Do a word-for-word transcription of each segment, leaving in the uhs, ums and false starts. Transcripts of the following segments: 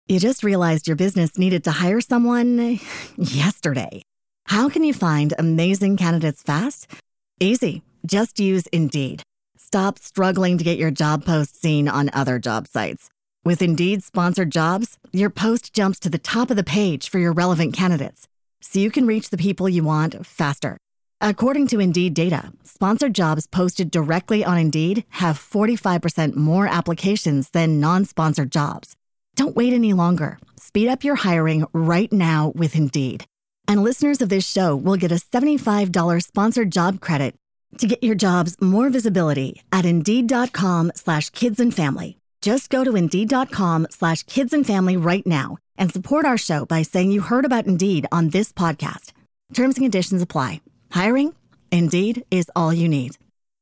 You just realized your business needed to hire someone yesterday. How can you find amazing candidates fast? Easy. Just use Indeed. Stop struggling to get your job post seen on other job sites. With Indeed sponsored jobs, your post jumps to the top of the page for your relevant candidates, so you can reach the people you want faster. According to Indeed data, sponsored jobs posted directly on Indeed have forty-five percent more applications than non-sponsored jobs. Don't wait any longer. Speed up your hiring right now with Indeed. And listeners of this show will get a seventy-five dollars sponsored job credit to get your jobs more visibility at Indeed.com slash kids and family. Just go to Indeed.com slash kids and family right now and support our show by saying you heard about Indeed on this podcast. Terms and conditions apply. Hiring? Indeed is all you need.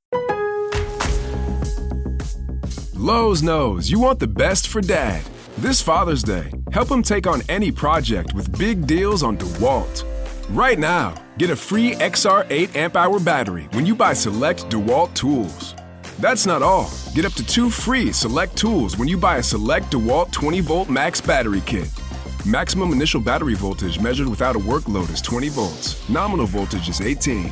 Lowe's knows you want the best for dad. This Father's Day, help him take on any project with big deals on DeWalt. Right now, get a free X R eight amp hour battery when you buy select DeWalt tools. That's not all. Get up to two free select tools when you buy a select DeWalt twenty volt max battery kit. Maximum initial battery voltage measured without a work load is twenty volts. Nominal voltage is eighteen.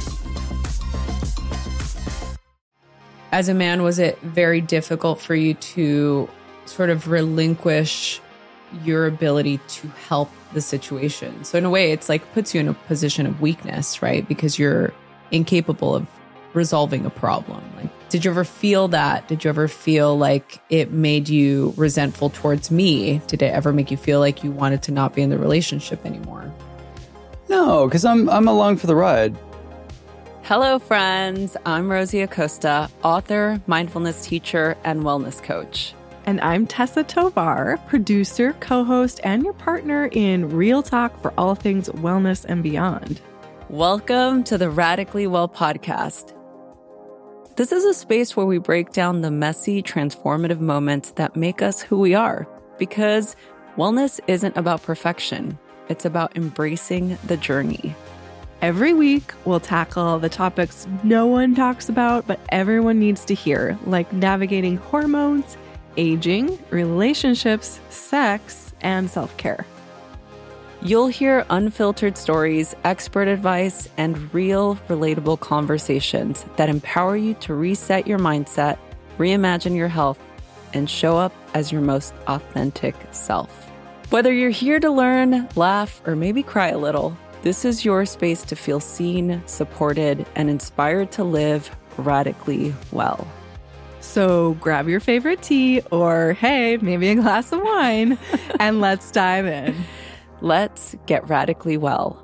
As a man, was it very difficult for you to sort of relinquish your ability to help the situation? So in a way, it's like puts you in a position of weakness, right? Because you're incapable of resolving a problem. Like, did you ever feel that? Did you ever feel like it made you resentful towards me? Did it ever make you feel like you wanted to not be in the relationship anymore? No, because I'm I'm along for the ride. Hello, friends. I'm Rosie Acosta, author, mindfulness teacher, and wellness coach. And I'm Tessa Tovar, producer, co-host, and your partner in Real Talk for all things wellness and beyond. Welcome to the Radically Well podcast. This is a space where we break down the messy, transformative moments that make us who we are. Because wellness isn't about perfection. It's about embracing the journey. Every week, we'll tackle the topics no one talks about, but everyone needs to hear, like navigating hormones, aging, relationships, sex, and self-care. You'll hear unfiltered stories, expert advice, and real, relatable conversations that empower you to reset your mindset, reimagine your health, and show up as your most authentic self. Whether you're here to learn, laugh, or maybe cry a little, this is your space to feel seen, supported, and inspired to live radically well. So grab your favorite tea or, hey, maybe a glass of wine, and let's dive in. Let's get radically well.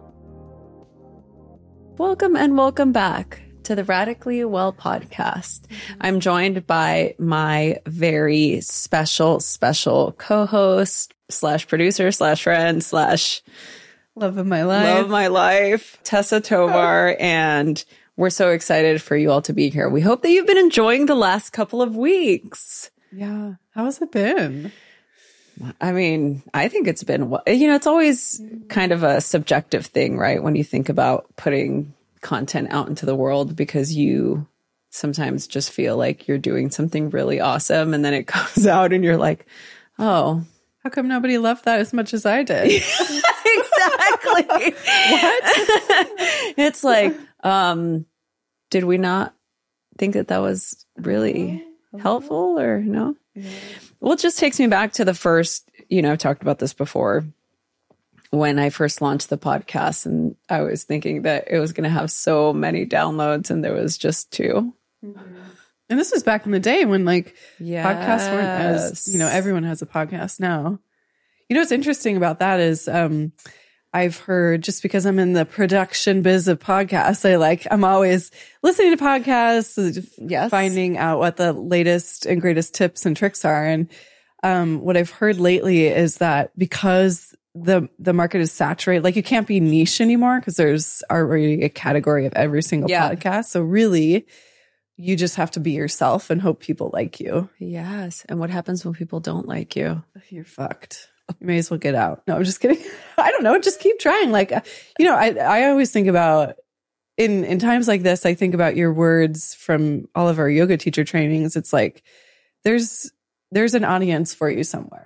Welcome and welcome back to the Radically Well podcast. I'm joined by my very special, special co-host slash producer slash friend slash love of my life, love of my life, Tessa Tovar, and we're so excited for you all to be here. We hope that you've been enjoying the last couple of weeks. Yeah. How has it been? I mean, I think it's been, you know, it's always kind of a subjective thing, right? When you think about putting content out into the world, because you sometimes just feel like you're doing something really awesome. And then it comes out and you're like, oh, how come nobody loved that as much as I did? Exactly. What? It's like, um, did we not think that that was really helpful or no? Yeah. Well, it just takes me back to the first, you know, I've talked about this before, when I first launched the podcast, and I was thinking that it was going to have so many downloads and there was just two. Mm-hmm. And this was back in the day when like yes. podcasts weren't as, you know, everyone has a podcast now. You know, what's interesting about that is, um, I've heard, just because I'm in the production biz of podcasts, I like, I'm always listening to podcasts, yes. finding out what the latest and greatest tips and tricks are. And, um, what I've heard lately is that because the, the market is saturated, like you can't be niche anymore because there's already a category of every single yeah. podcast. So really, you just have to be yourself and hope people like you. Yes. And what happens when people don't like you? You're fucked. You may as well get out. No, I'm just kidding. I don't know. Just keep trying. Like, you know, I, I always think about in, in times like this, I think about your words from all of our yoga teacher trainings. It's like, there's, there's an audience for you somewhere.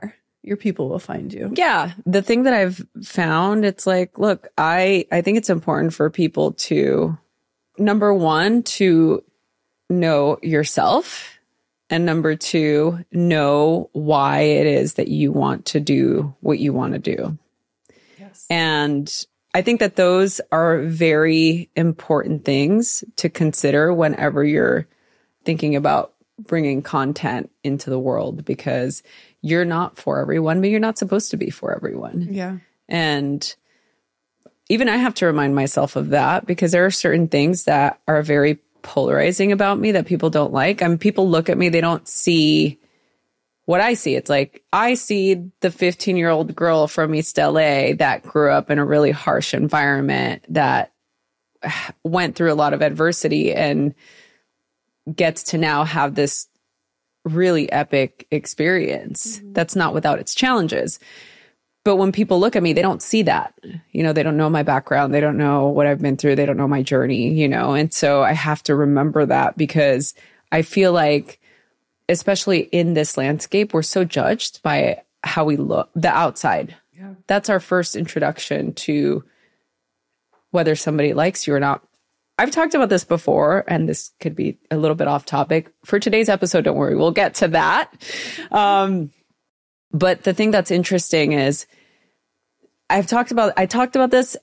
your people will find you. Yeah. The thing that I've found, it's like, look, I, I think it's important for people to, number one, to know yourself. And number two, know why it is that you want to do what you want to do. Yes. And I think that those are very important things to consider whenever you're thinking about bringing content into the world, because you're not for everyone, but you're not supposed to be for everyone. Yeah. And even I have to remind myself of that, because there are certain things that are very polarizing about me that people don't like. I mean, people look at me, they don't see what I see. It's like, I see the fifteen year old girl from East L A that grew up in a really harsh environment, that went through a lot of adversity and gets to now have this really epic experience. Mm-hmm. That's not without its challenges. But when people look at me, they don't see that. You know, they don't know my background. They don't know what I've been through. They don't know my journey, you know. And so I have to remember that, because I feel like, especially in this landscape, we're so judged by how we look, the outside. Yeah. That's our first introduction to whether somebody likes you or not. I've talked about this before, and this could be a little bit off topic. For today's episode, don't worry, we'll get to that. Um, but the thing that's interesting is, I've talked about, I talked about this,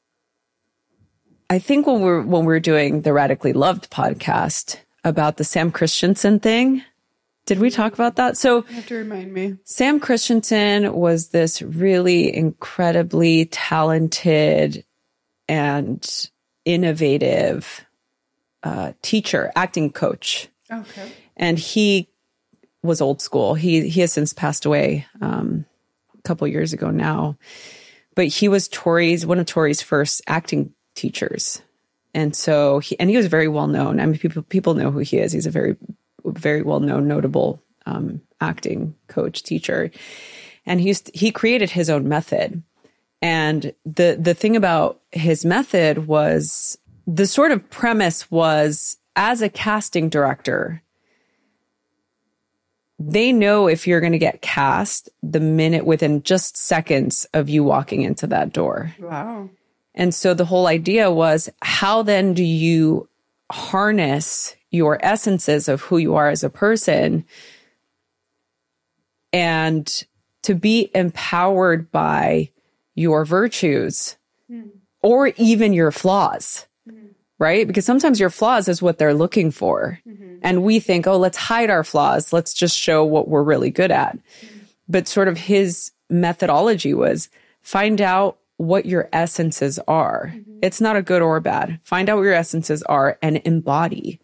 I think when we're, when we're doing the Radically Loved podcast, about the Sam Christensen thing. Did we talk about that? So You have to remind me. Sam Christensen was this really incredibly talented and innovative uh, teacher, acting coach. Okay. And he was old school. He he has since passed away um, a couple years ago now. But he was Tori's, one of Tori's first acting teachers. And so he, and he was very well known. I mean, people, people know who he is. He's a very, very well known, notable um, acting coach, teacher. And he used, he created his own method. And the, the thing about his method was, the sort of premise was, as a casting director, they know if you're going to get cast the minute within just seconds of you walking into that door. Wow. And so the whole idea was, how then do you harness your essences of who you are as a person and to be empowered by your virtues mm. or even your flaws, mm. right? Because sometimes your flaws is what they're looking for. Mm-hmm. And we think, oh, let's hide our flaws. Let's just show what we're really good at. Mm. But sort of his methodology was, find out what your essences are. Mm-hmm. It's not a good or bad. Find out what your essences are and embody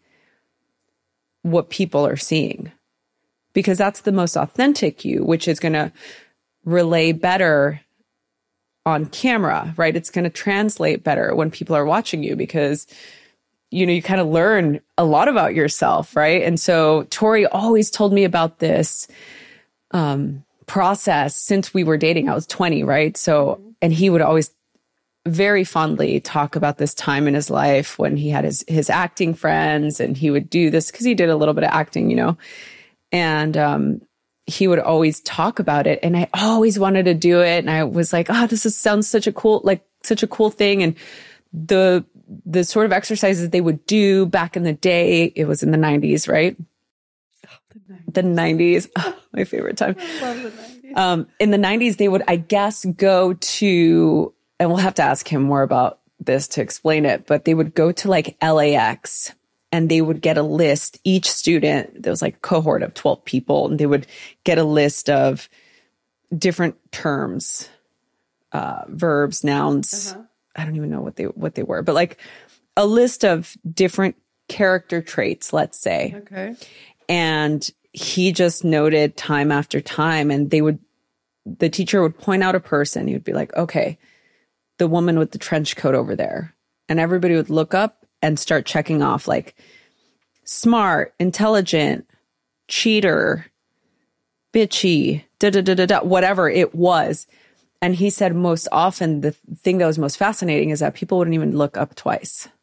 what people are seeing, because that's the most authentic you, which is going to relay better on camera, right? It's going to translate better when people are watching you, because, you know, you kind of learn a lot about yourself, right? And so Tori always told me about this um, process since we were dating. I was twenty, right? So, and he would always very fondly talk about this time in his life when he had his, his acting friends, and he would do this because he did a little bit of acting, you know, and, um, he would always talk about it, and I always wanted to do it. And I was like, oh, this is, sounds such a cool, like such a cool thing. And the, the sort of exercises they would do back in the day, it was in the nineties, right? Oh, the nineties. The nineties. Oh, my favorite time. I love the nineties. Um, in the nineties, they would, I guess, go to, and we'll have to ask him more about this to explain it, but they would go to like L A X, and they would get a list. Each student, there was like a cohort of twelve people, and they would get a list of different terms, uh, verbs, nouns. Uh-huh. I don't even know what they, what they were, but like a list of different character traits, let's say. Okay. And he just noted time after time, and they would, the teacher would point out a person. He would be like, okay, the woman with the trench coat over there. And everybody would look up and start checking off, like smart, intelligent, cheater, bitchy, da da da da da, whatever it was. And he said most often the thing that was most fascinating is that people wouldn't even look up twice.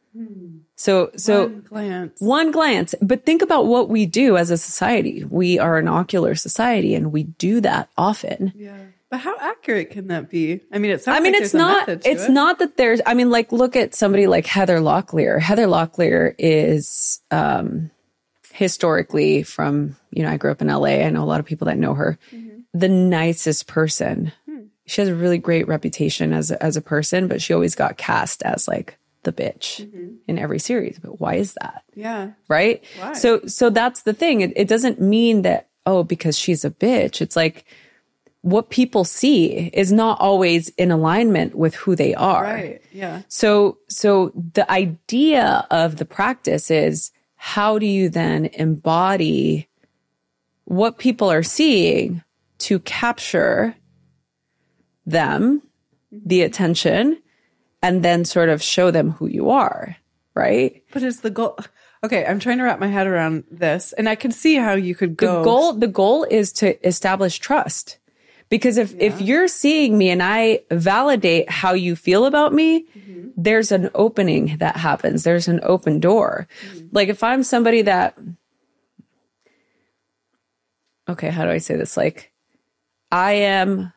So, so One glance. one glance, but think about what we do as a society. We are an ocular society and we do that often. Yeah. But how accurate can that be? I mean, it sounds I mean, like it's there's a not, method to it's it. not that there's, I mean, like look at somebody like Heather Locklear. Heather Locklear is, um, historically from, you know, I grew up in L A. I know a lot of people that know her, mm-hmm. the nicest person. Hmm. She has a really great reputation as a, as a person, but she always got cast as like the bitch mm-hmm. in every series. But why is that? Yeah. Right. Why? So, so that's the thing. It, it doesn't mean that, oh, because she's a bitch. It's like what people see is not always in alignment with who they are. Right. Yeah. So, so the idea of the practice is how do you then embody what people are seeing to capture them, the attention, and then sort of show them who you are, right? But is the goal... Okay, I'm trying to wrap my head around this, and I can see how you could go... The goal, the goal is to establish trust. Because if, yeah. if you're seeing me and I validate how you feel about me, mm-hmm. there's an opening that happens. There's an open door. Mm-hmm. Like if I'm somebody that... Okay, how do I say this? Like, I am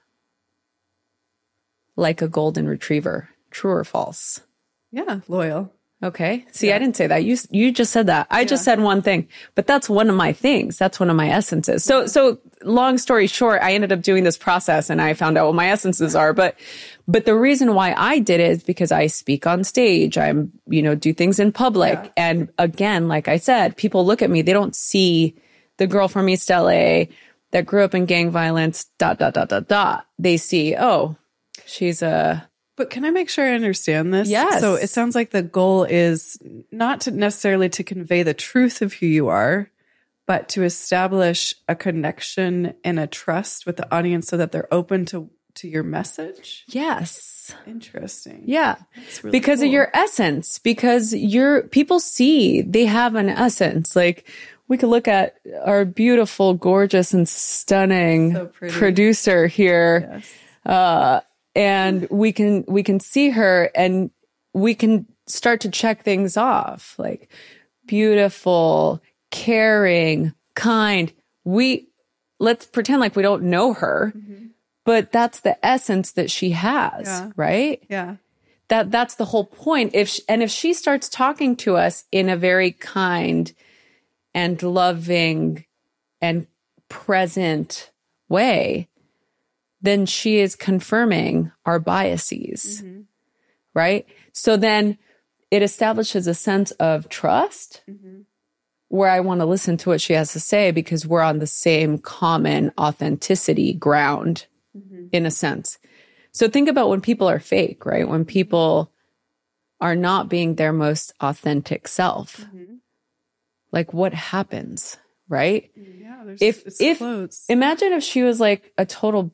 like a golden retriever. True or false? Yeah, loyal. Okay. See, yeah. I didn't say that. You you just said that. I yeah. just said one thing, but that's one of my things. That's one of my essences. So so long story short, I ended up doing this process and I found out what my essences are. But but the reason why I did it is because I speak on stage. I'm, you know, do things in public. Yeah. And again, like I said, people look at me, they don't see the girl from East L A that grew up in gang violence, dot, dot, dot, dot, dot. They see, oh, she's a... But can I make sure I understand this? Yes. So it sounds like the goal is not to necessarily to convey the truth of who you are, but to establish a connection and a trust with the audience so that they're open to, to your message. Yes. Interesting. Yeah. Really because cool. of your essence, because your people see they have an essence. Like we could look at our beautiful, gorgeous and stunning so producer here. Yes. Uh, And we can, we can see her and we can start to check things off, like beautiful, caring, kind. We, let's pretend like we don't know her, mm-hmm. but that's the essence that she has, yeah. right? Yeah. That, that's the whole point. If, she, and if she starts talking to us in a very kind and loving and present way, then she is confirming our biases, mm-hmm. right? So then it establishes a sense of trust mm-hmm. where I want to listen to what she has to say because we're on the same common authenticity ground mm-hmm. in a sense. So think about when people are fake, right? When people are not being their most authentic self, mm-hmm. like what happens, right? Yeah, there's if, it's if, close. Imagine if she was like a total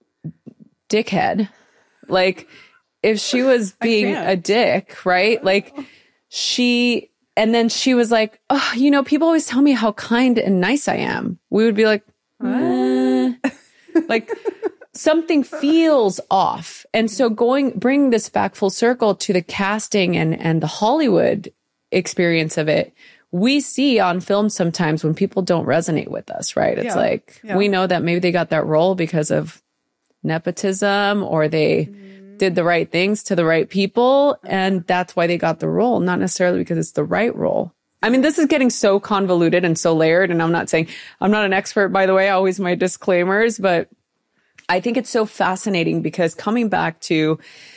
dickhead, like if she was being a dick, right? Like she, and then she was like, oh, you know, people always tell me how kind and nice I am. We would be like, eh. like something feels off. And so going, bring this back full circle to the casting and, and the Hollywood experience of it. We see on film sometimes when people don't resonate with us, right? It's yeah. like, yeah. we know that maybe they got that role because of nepotism or they mm-hmm. did the right things to the right people. And that's why they got the role, not necessarily because it's the right role. I mean, this is getting so convoluted and so layered. And I'm not saying I'm not an expert, by the way, always my disclaimers, but I think it's so fascinating because coming back to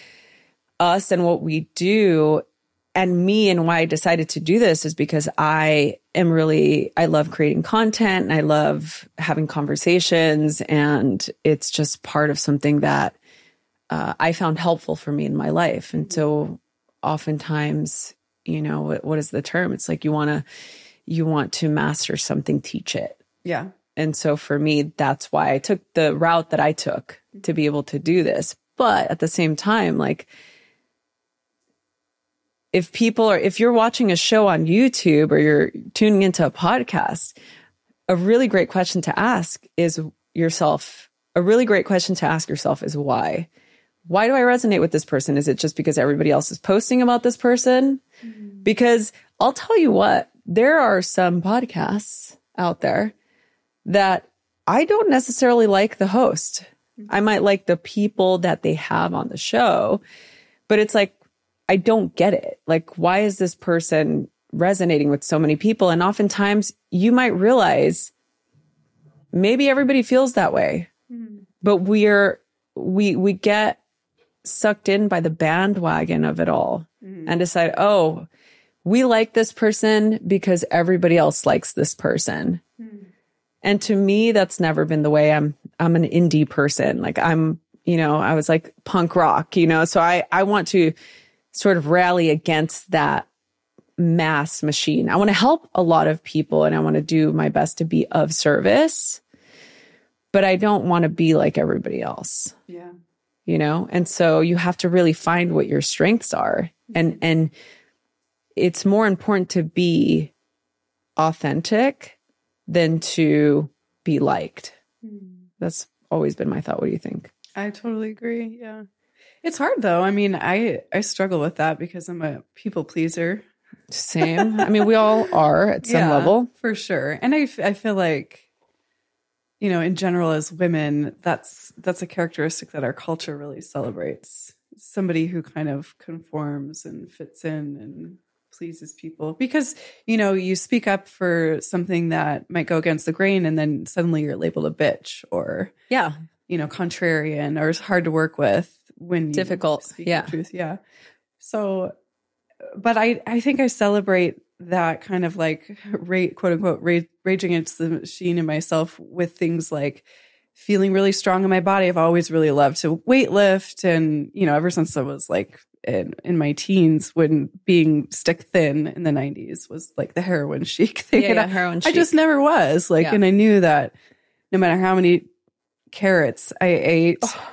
us and what we do and me and why I decided to do this is because I am really, I love creating content and I love having conversations and it's just part of something that uh, I found helpful for me in my life. And so oftentimes, you know, what, what is the term? It's like you want to, you want to master something, teach it. Yeah. And so for me, that's why I took the route that I took to be able to do this. But at the same time, like, if people are, if you're watching a show on YouTube or you're tuning into a podcast, a really great question to ask is yourself, a really great question to ask yourself is why? Why do I resonate with this person? Is it just because everybody else is posting about this person? Because I'll tell you what, there are some podcasts out there that I don't necessarily like the host. I might like the people that they have on the show, but it's like, I don't get it. Like, why is this person resonating with so many people? And oftentimes you might realize maybe everybody feels that way, mm. but we're, we, we get sucked in by the bandwagon of it all mm. and decide, oh, we like this person because everybody else likes this person. Mm. And to me, that's never been the way. I'm, I'm an indie person. Like I'm, you know, I was like punk rock, you know, so I, I want to sort of rally against that mass machine. I want to help a lot of people and I want to do my best to be of service, but I don't want to be like everybody else. Yeah. You know? And so you have to really find what your strengths are. Mm-hmm. And, and it's more important to be authentic than to be liked. Mm. That's always been my thought. What do you think? I totally agree. Yeah. It's hard though. I mean, I, I struggle with that because I'm a people pleaser. Same. I mean, we all are at some yeah, level. For sure. And I, I feel like, you know, in general as women, that's, that's a characteristic that our culture really celebrates. Somebody who kind of conforms and fits in and pleases people because, you know, you speak up for something that might go against the grain and then suddenly you're labeled a bitch or, yeah, you know, contrarian or hard to work with when you difficult. speak Yeah. the truth. Yeah. So, but I, I think I celebrate that kind of like rate, quote unquote, rage, raging against the machine in myself with things like feeling really strong in my body. I've always really loved to weight lift. And, you know, ever since I was like in, in my teens when being stick thin in the nineties was like the heroin chic thing. Yeah, yeah, heroin chic. I just never was like, yeah. And I knew that no matter how many carrots I ate, oh.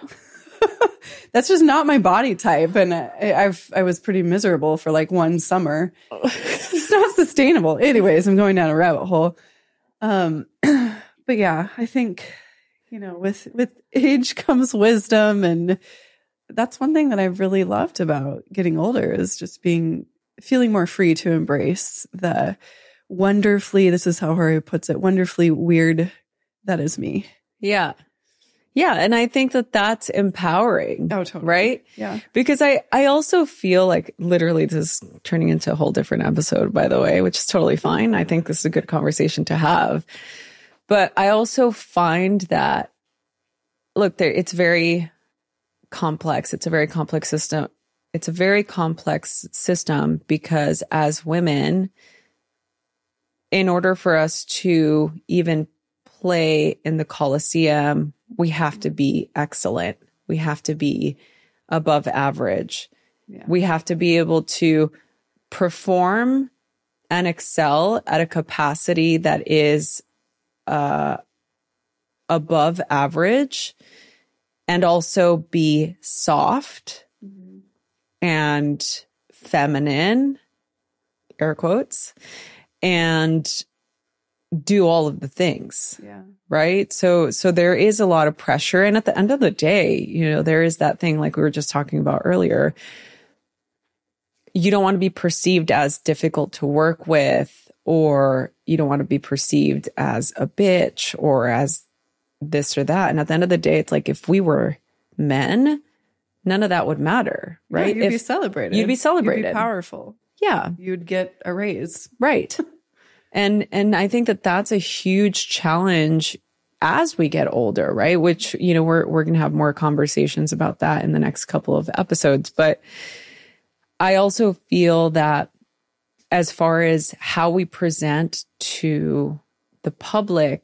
That's just not my body type. And I, I've, I was pretty miserable for like one summer. It's not sustainable. Anyways, I'm going down a rabbit hole. Um, but yeah, I think, you know, with, with age comes wisdom. And that's one thing that I've really loved about getting older is just being, feeling more free to embrace the wonderfully, this is how Jorge puts it, wonderfully weird that is me. Yeah. Yeah. And I think that that's empowering. Oh, totally. Right? Yeah. Because I, I also feel like literally this is turning into a whole different episode, by the way, which is totally fine. I think this is a good conversation to have. But I also find that, look, there, it's very complex. It's a very complex system. It's a very complex system because as women, in order for us to even play in the Coliseum, we have to be excellent. We have to be above average. Yeah. We have to be able to perform and excel at a capacity that is uh, above average and also be soft mm-hmm. and feminine, air quotes, and do all of the things. Yeah. Right. So, so there is a lot of pressure. And at the end of the day, you know, there is that thing like we were just talking about earlier. You don't want to be perceived as difficult to work with, or you don't want to be perceived as a bitch or as this or that. And at the end of the day, it's like, if we were men, none of that would matter. Right. Yeah, you'd if, be celebrated. You'd be celebrated. You'd be powerful. Yeah. You'd get a raise. Right. And, and I think that that's a huge challenge as we get older, right? Which, you know, we're, we're going to have more conversations about that in the next couple of episodes. But I also feel that as far as how we present to the public,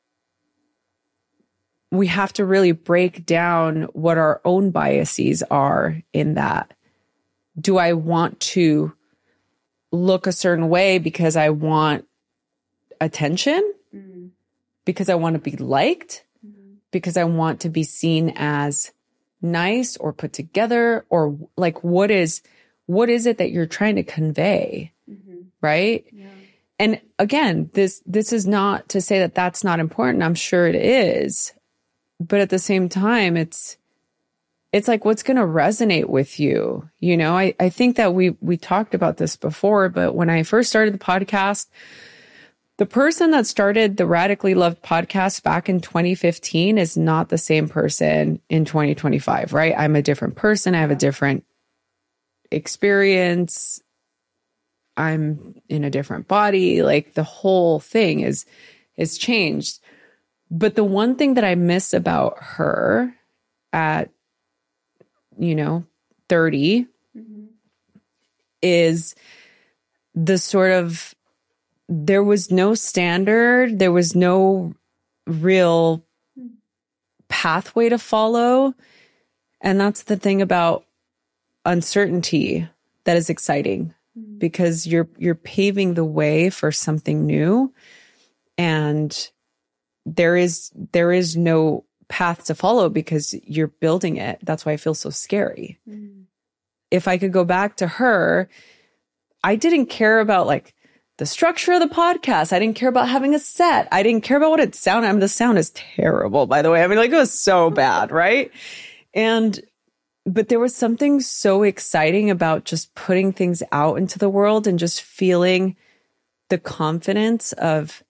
we have to really break down what our own biases are in that. Do I want to look a certain way because I want attention, mm. because I want to be liked, mm. because I want to be seen as nice or put together, or like, what is, what is it that you're trying to convey? Mm-hmm. Right. Yeah. And again, this, this is not to say that that's not important. I'm sure it is, but at the same time, it's, it's like, what's going to resonate with you? You know, I, I think that we, we talked about this before, but when I first started the podcast, the person that started the Radically Loved podcast back in twenty fifteen is not the same person in twenty twenty-five, right? I'm a different person. I have a different experience. I'm in a different body. Like the whole thing is, is changed. But the one thing that I miss about her at, you know, thirty mm-hmm. is the sort of, there was no standard. There was no real pathway to follow. And that's the thing about uncertainty that is exciting, mm-hmm. because you're, you're paving the way for something new. And there is, there is no path to follow because you're building it. That's why I feel so scary. Mm-hmm. If I could go back to her, I didn't care about like the structure of the podcast. I didn't care about having a set. I didn't care about what it sounded. I mean, the sound is terrible, by the way. I mean, like it was so bad, right? And, but there was something so exciting about just putting things out into the world and just feeling the confidence of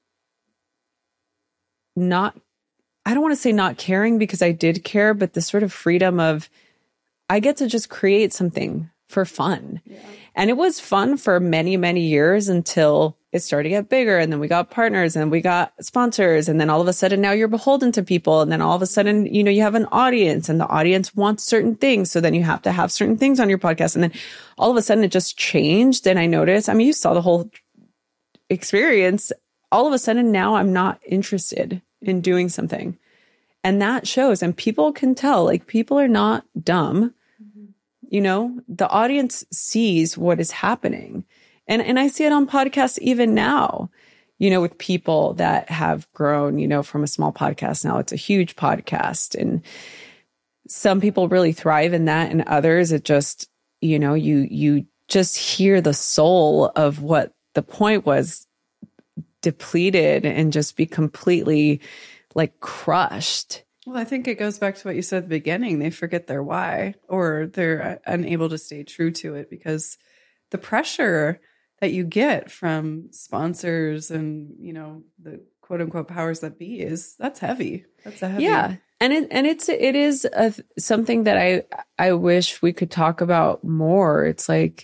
not, I don't want to say not caring because I did care, but the sort of freedom of I get to just create something for fun. Yeah. And it was fun for many, many years until it started to get bigger. And then we got partners and we got sponsors. And then all of a sudden now you're beholden to people. And then all of a sudden, you know, you have an audience and the audience wants certain things. So then you have to have certain things on your podcast. And then all of a sudden it just changed. And I noticed, I mean, you saw the whole experience. All of a sudden now I'm not interested in doing something. And that shows. And people can tell, like people are not dumb. You know, the audience sees what is happening. And and I see it on podcasts even now, you know, with people that have grown, you know, from a small podcast. Now it's a huge podcast. And some people really thrive in that. And others, it just, you know, you you just hear the soul of what the point was depleted and just be completely like crushed. Well, I think it goes back to what you said at the beginning. They forget their why, or they're unable to stay true to it because the pressure that you get from sponsors and, you know, the quote unquote powers that be is that's heavy. That's a heavy. Yeah. And it, and it's, it is a, something that I, I wish we could talk about more. It's like,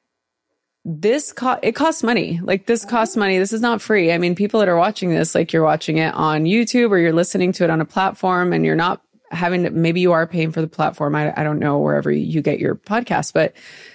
this co- it costs money. Like this costs money. This is not free. I mean, people that are watching this, like you're watching it on YouTube or you're listening to it on a platform and you're not having to, maybe you are paying for the platform. I, I don't know wherever you get your podcast, but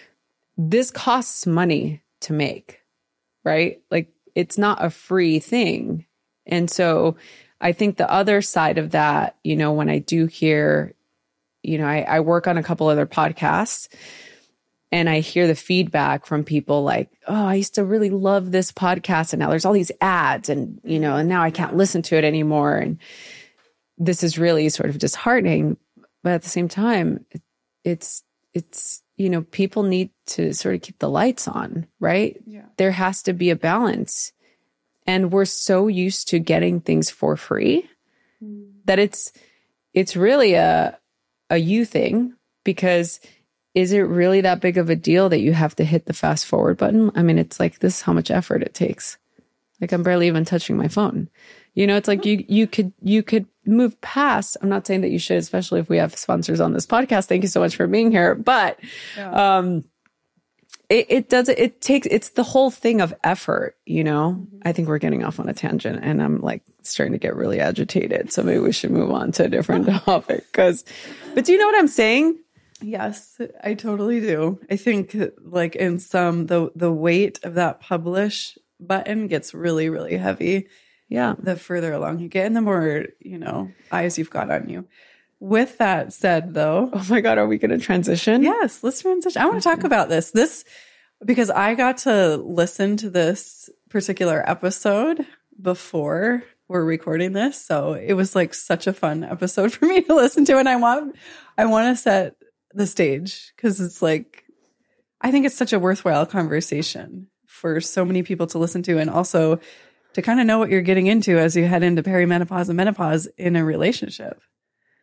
this costs money to make, right? Like it's not a free thing. And so I think the other side of that, you know, when I do hear, you know, I, I work on a couple other podcasts. And I hear the feedback from people like, oh, I used to really love this podcast. And now there's all these ads and, you know, and now I can't listen to it anymore. And this is really sort of disheartening. But at the same time, it's, it's, you know, people need to sort of keep the lights on, right? Yeah. There has to be a balance. And we're so used to getting things for free mm. that it's, it's really a, a you thing because is it really that big of a deal that you have to hit the fast forward button? I mean, it's like, this is how much effort it takes. Like I'm barely even touching my phone. You know, it's like you, you could, you could move past. I'm not saying that you should, especially if we have sponsors on this podcast. Thank you so much for being here. But, yeah. um, it, it does, it takes, it's the whole thing of effort, you know, mm-hmm. I think we're getting off on a tangent and I'm like starting to get really agitated. So maybe we should move on to a different topic. Cause, but do you know what I'm saying? Yes, I totally do. I think like in some, the, the weight of that publish button gets really, really heavy. Yeah. The further along you get and the more, you know, eyes you've got on you. With that said though. Oh my God, are we going to transition? Yes, let's transition. I want to talk about this. This, because I got to listen to this particular episode before we're recording this. So it was like such a fun episode for me to listen to. And I want, I want to set the stage because it's like, I think it's such a worthwhile conversation for so many people to listen to and also to kind of know what you're getting into as you head into perimenopause and menopause in a relationship.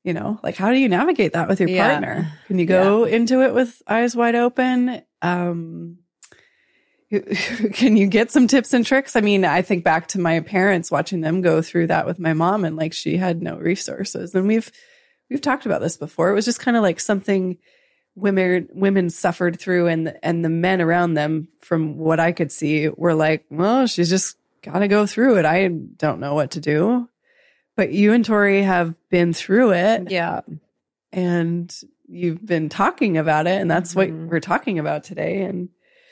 You know, like how do you navigate that with your Yeah. partner? Can you go Yeah. into it with eyes wide open? Um, can you get some tips and tricks? I mean, I think back to my parents, watching them go through that with my mom, and like she had no resources. And we've we've talked about this before. It was just kind of like something women women suffered through, and and the men around them, from what I could see, were like, well, she's just got to go through it. I don't know what to do. But you and Tori have been through it. Yeah. And you've been talking about it, and that's Mm-hmm. what we're talking about today. And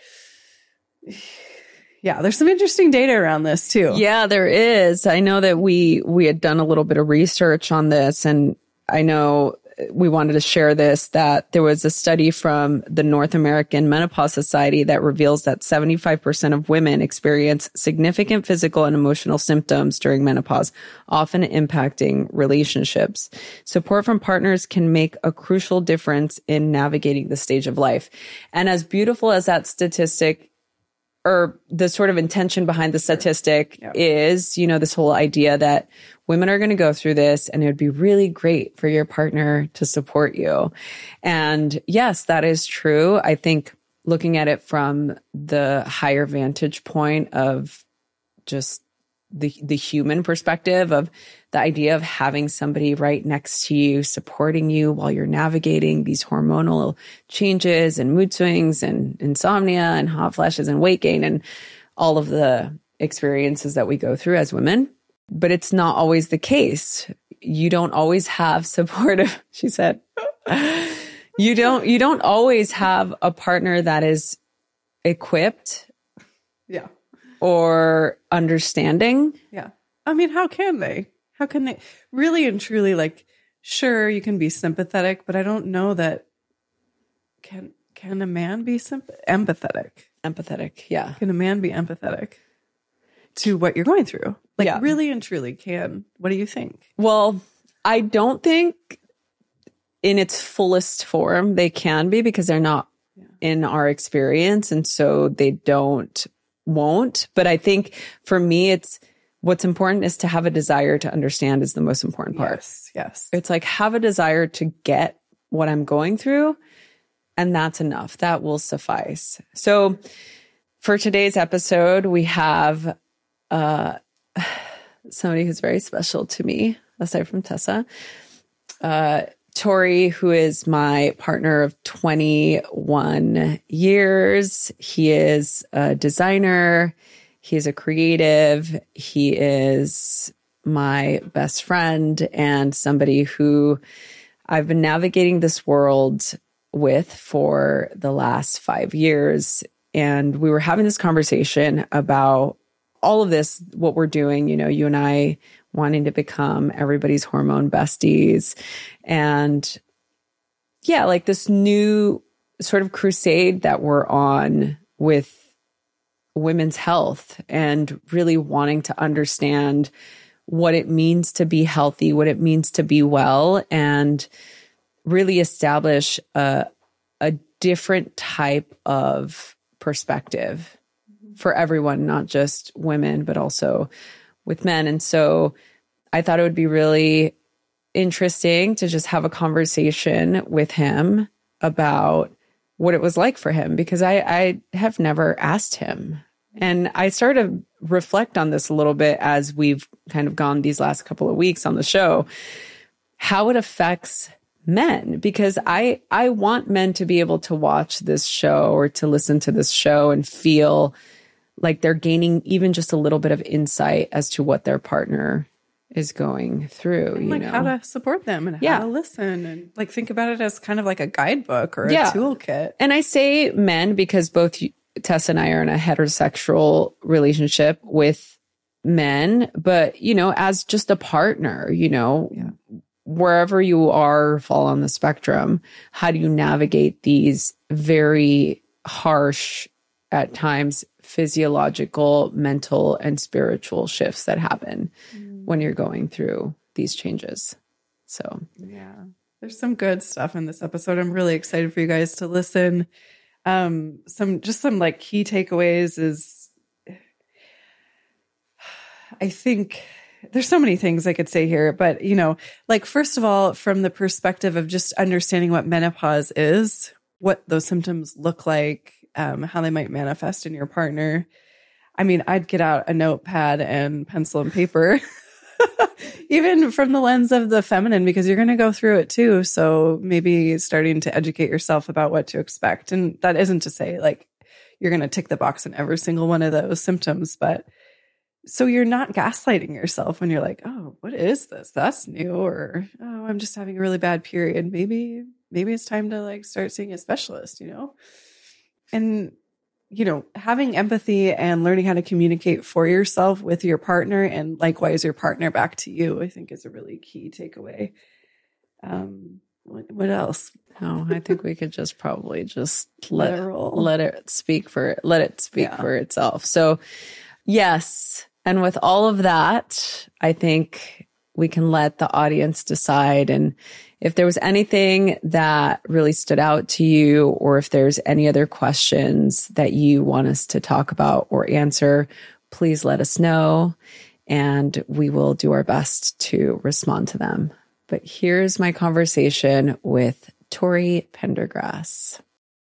yeah, there's some interesting data around this too. Yeah, there is. I know that we we had done a little bit of research on this, and I know we wanted to share this, that there was a study from the North American Menopause Society that reveals that seventy-five percent of women experience significant physical and emotional symptoms during menopause, often impacting relationships. Support from partners can make a crucial difference in navigating the stage of life. And as beautiful as that statistic, or the sort of intention behind the statistic, Yeah. is, you know, this whole idea that women are going to go through this and it would be really great for your partner to support you. And yes, that is true. I think looking at it from the higher vantage point of just the the human perspective of the idea of having somebody right next to you, supporting you while you're navigating these hormonal changes and mood swings and insomnia and hot flashes and weight gain and all of the experiences that we go through as women. But it's not always the case. You don't always have supportive, she said. You don't, you don't always have a partner that is equipped Yeah. or understanding. Yeah. I mean, how can they? How can they really and truly, like, sure, you can be sympathetic, but I don't know that can can a man be symp- empathetic? Empathetic. Yeah. Can a man be empathetic to what you're going through? Like, Yeah. really and truly can. What do you think? Well, I don't think in its fullest form they can be, because they're not in our experience. And so they don't, won't. But I think for me, it's what's important is to have a desire to understand is the most important part. Yes. Yes. It's like have a desire to get what I'm going through. And that's enough. That will suffice. So for today's episode, we have uh, somebody who's very special to me, aside from Tessa. Uh, Tori, who is my partner of twenty-one years. He is a designer. He's a creative. He is my best friend and somebody who I've been navigating this world with for the last five years. And we were having this conversation about all of this, what we're doing, you know, you and I wanting to become everybody's hormone besties. And yeah, like this new sort of crusade that we're on with women's health and really wanting to understand what it means to be healthy, what it means to be well, and really establish a, a different type of perspective for everyone, not just women, but also with men. And so I thought it would be really interesting to just have a conversation with him about what it was like for him, because I, I have never asked him. And I started to reflect on this a little bit as we've kind of gone these last couple of weeks on the show, how it affects men, because I, I want men to be able to watch this show or to listen to this show and feel like they're gaining even just a little bit of insight as to what their partner is going through, you like know, how to support them and Yeah. how to listen, and like think about it as kind of like a guidebook or a Yeah. toolkit. And I say men because both you- Tess and I are in a heterosexual relationship with men, but, you know, as just a partner, you know, Yeah. wherever you are, fall on the spectrum, how do you navigate these very harsh, at times, physiological, mental, and spiritual shifts that happen mm. when you're going through these changes? So, yeah, there's some good stuff in this episode. I'm really excited for you guys to listen. Um, some, just some like key takeaways is, I think there's so many things I could say here, but you know, like first of all, from the perspective of just understanding what menopause is, what those symptoms look like, um, how they might manifest in your partner. I mean, I'd get out a notepad and pencil and paper, even from the lens of the feminine, because you're going to go through it too. So maybe starting to educate yourself about what to expect. And that isn't to say like you're going to tick the box in every single one of those symptoms, but so you're not gaslighting yourself when you're like, oh, what is this? That's new. Or, oh, I'm just having a really bad period. Maybe, maybe it's time to like start seeing a specialist, you know? And, you know, having empathy and learning how to communicate for yourself with your partner and likewise your partner back to you, I think is a really key takeaway. Um, what, what else? Oh, I think we could just probably just Let let it roll. let it speak for let it speak Yeah. for itself. So, yes, and with all of that, I think we can let the audience decide. And if there was anything that really stood out to you, or if there's any other questions that you want us to talk about or answer, please let us know, and we will do our best to respond to them. But here's my conversation with Tori Pendergrass.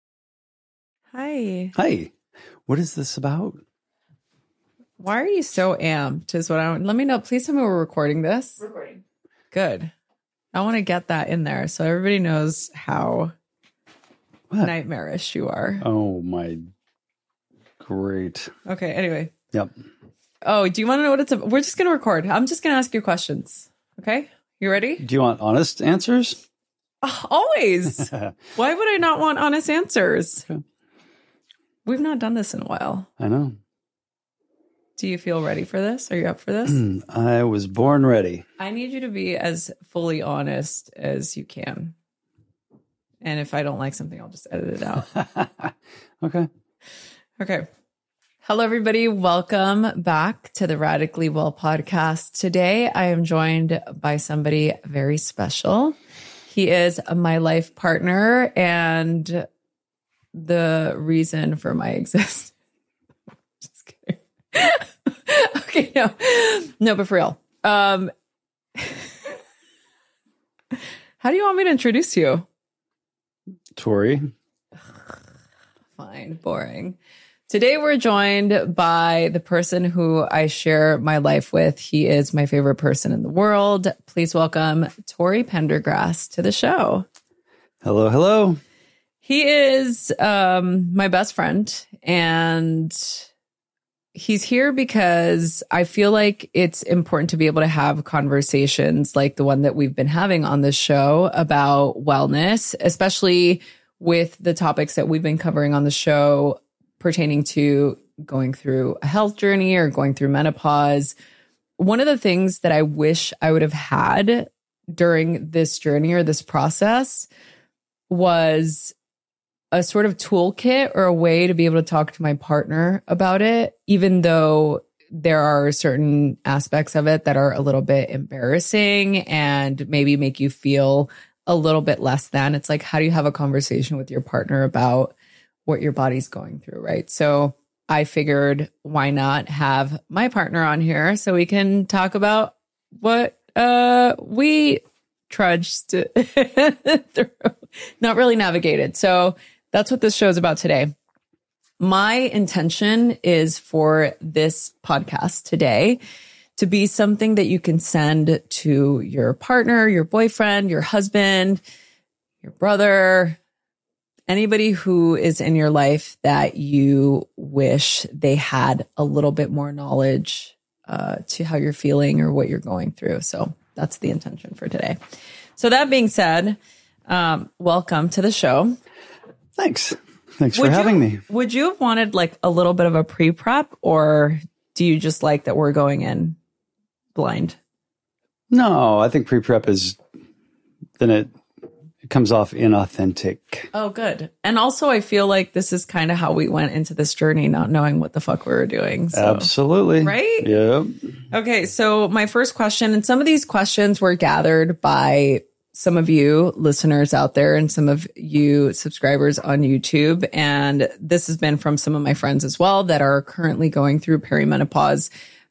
Hi. Hi. What is this about? Why are you so amped? Is what I want. Let me know. Please tell me we're recording this. Recording. Good. I want to get that in there so everybody knows how What? nightmarish you are. Oh, my. Great. Okay. Anyway. Yep. Oh, do you want to know what it's about? We're just going to record. I'm just going to ask you questions. Okay. You ready? Do you want honest answers? Oh, always. Why would I not want honest answers? Okay. We've not done this in a while. I know. Do you feel ready for this? Are you up for this? I was born ready. I need you to be as fully honest as you can. And if I don't like something, I'll just edit it out. Okay. Okay. Hello, everybody. Welcome back to the Radically Well podcast. Today, I am joined by somebody very special. He is my life partner and the reason for my existence. Just kidding. Okay, no, no, but for real. Um, how do you want me to introduce you? Tori. Fine, boring. Today we're joined by the person who I share my life with. He is my favorite person in the world. Please welcome Tori Pendergrass to the show. Hello, hello. He is um, my best friend, and he's here because I feel like it's important to be able to have conversations like the one that we've been having on this show about wellness, especially with the topics that we've been covering on the show pertaining to going through a health journey or going through menopause. One of the things that I wish I would have had during this journey or this process was a sort of toolkit or a way to be able to talk to my partner about it, even though there are certain aspects of it that are a little bit embarrassing and maybe make you feel a little bit less than. It's like, how do you have a conversation with your partner about what your body's going through, right? So I figured, why not have my partner on here so we can talk about what uh, we trudged through, not really navigated. So that's what this show is about today. My intention is for this podcast today to be something that you can send to your partner, your boyfriend, your husband, your brother, anybody who is in your life that you wish they had a little bit more knowledge uh, to how you're feeling or what you're going through. So that's the intention for today. So that being said, um, welcome to the show. Thanks. Thanks Would for having you, me. Would you have wanted like a little bit of a pre-prep, or do you just like that we're going in blind? No, I think pre-prep is, then it, it comes off inauthentic. Oh, good. And also I feel like this is kind of how we went into this journey, not knowing what the fuck we were doing. So. Absolutely. Right? Yep. Okay. So my first question, and some of these questions were gathered by some of you listeners out there and some of you subscribers on YouTube. And this has been from some of my friends as well that are currently going through perimenopause.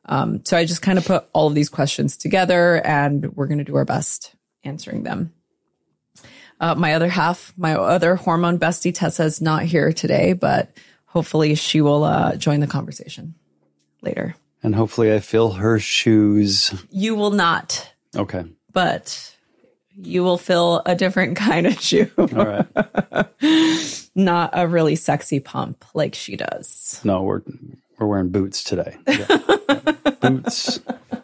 Um, so I just kind of put all of these questions together, and we're going to do our best answering them. Uh, my other half, my other hormone bestie, Tessa, is not here today, but hopefully she will uh, join the conversation later. And hopefully I fill her shoes. You will not. Okay. But you will fill a different kind of shoe. All right. Not a really sexy pump like she does. No, we're we're wearing boots today. Yeah. Yeah. Boots.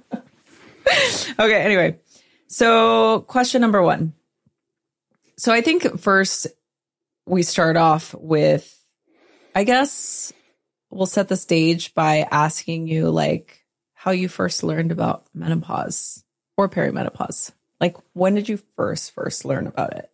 Okay, anyway. So question number one. So I think first we start off with, I guess we'll set the stage by asking you like how you first learned about menopause or perimenopause. Like when did you first first learn about it?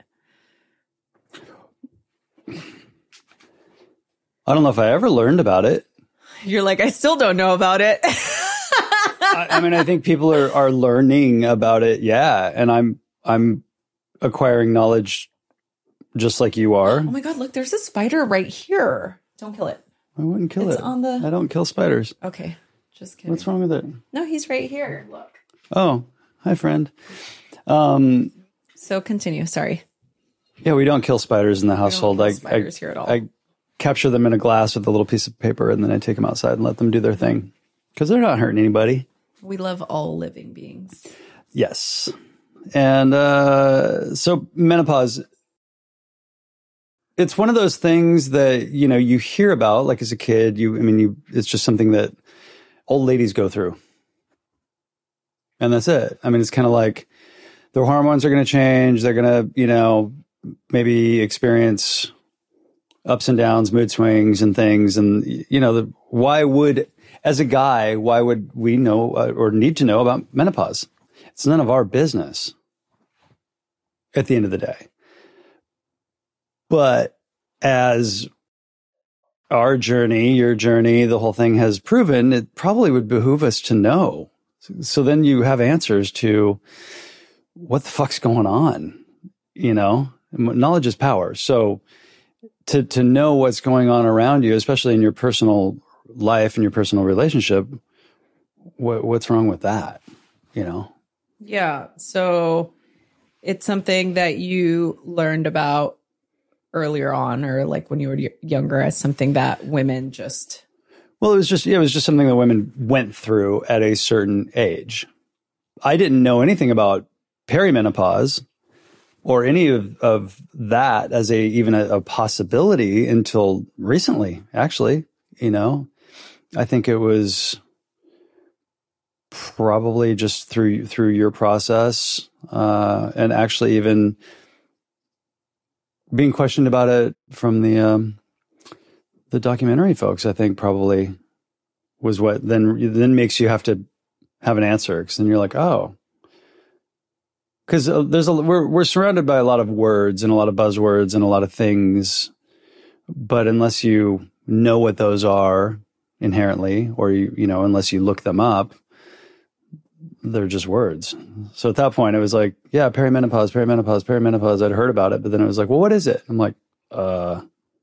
I don't know if I ever learned about it. You're like, I still don't know about it. I, I mean, I think people are, are learning about it. Yeah. And I'm, I'm acquiring knowledge just like you are. Oh my God, look, there's a spider right here. Don't kill it. I wouldn't kill It's it. on the- I don't kill spiders. Okay, just kidding. What's wrong with it? No, he's right here. Look. Oh, hi, friend. Um, So continue. Sorry. yeah, we don't kill spiders in the household. kill I, spiders I, here at all. I capture them in a glass with a little piece of paper, and then I take them outside and let them do their thing because they're not hurting anybody. We love all living beings. Yes. And uh, so menopause, it's one of those things that, you know, you hear about like as a kid. You, I mean, you, it's just something that old ladies go through. And that's it. I mean, it's kind of like their hormones are going to change. They're going to, you know, maybe experience ups and downs, mood swings and things. And, you know, the, why would, as a guy, why would we know uh, or need to know about menopause? It's none of our business at the end of the day. But as our journey, your journey, the whole thing has proven, it probably would behoove us to know. So then you have answers to what the fuck's going on, you know? Knowledge is power. So to to know what's going on around you, especially in your personal life and your personal relationship, what, what's wrong with that, you know? Yeah. So it's something that you learned about earlier on, or like when you were younger, as something that women just... Well, it was just, it was just something that women went through at a certain age. I didn't know anything about perimenopause or any of, of that as a, even a, a possibility until recently, actually, you know. I think it was probably just through, through your process, uh, and actually even being questioned about it from the, um, the documentary folks, I think probably was what then, then makes you have to have an answer. Cause then you're like, oh, cause there's a, we're, we're surrounded by a lot of words and a lot of buzzwords and a lot of things, but unless you know what those are inherently, or you, you know, unless you look them up, they're just words. So at that point it was like, yeah, perimenopause, perimenopause, perimenopause. I'd heard about it, but then it was like, well, what is it? I'm like, uh,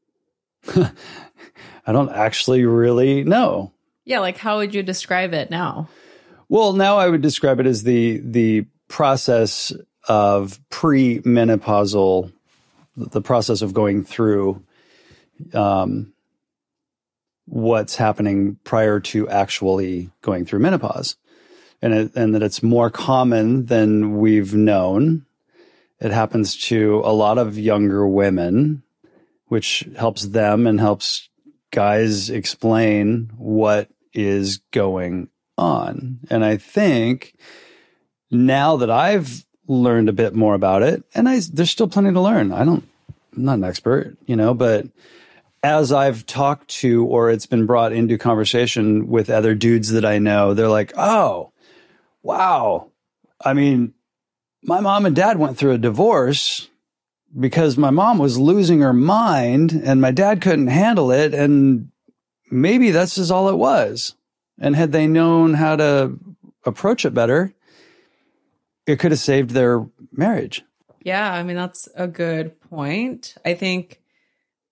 I don't actually really know. Yeah, like how would you describe it now? Well, now I would describe it as the the process of pre-menopausal, the process of going through um, what's happening prior to actually going through menopause. And, it, and that it's more common than we've known. It happens to a lot of younger women, which helps them and helps guys explain what is going on. And I think now that I've learned a bit more about it, and I, there's still plenty to learn. I don't, I'm not an expert, you know, but as I've talked to, or it's been brought into conversation with other dudes that I know, they're like, oh, wow. I mean, my mom and dad went through a divorce because my mom was losing her mind and my dad couldn't handle it. And maybe that's just all it was. And had they known how to approach it better, it could have saved their marriage. Yeah, I mean, that's a good point. I think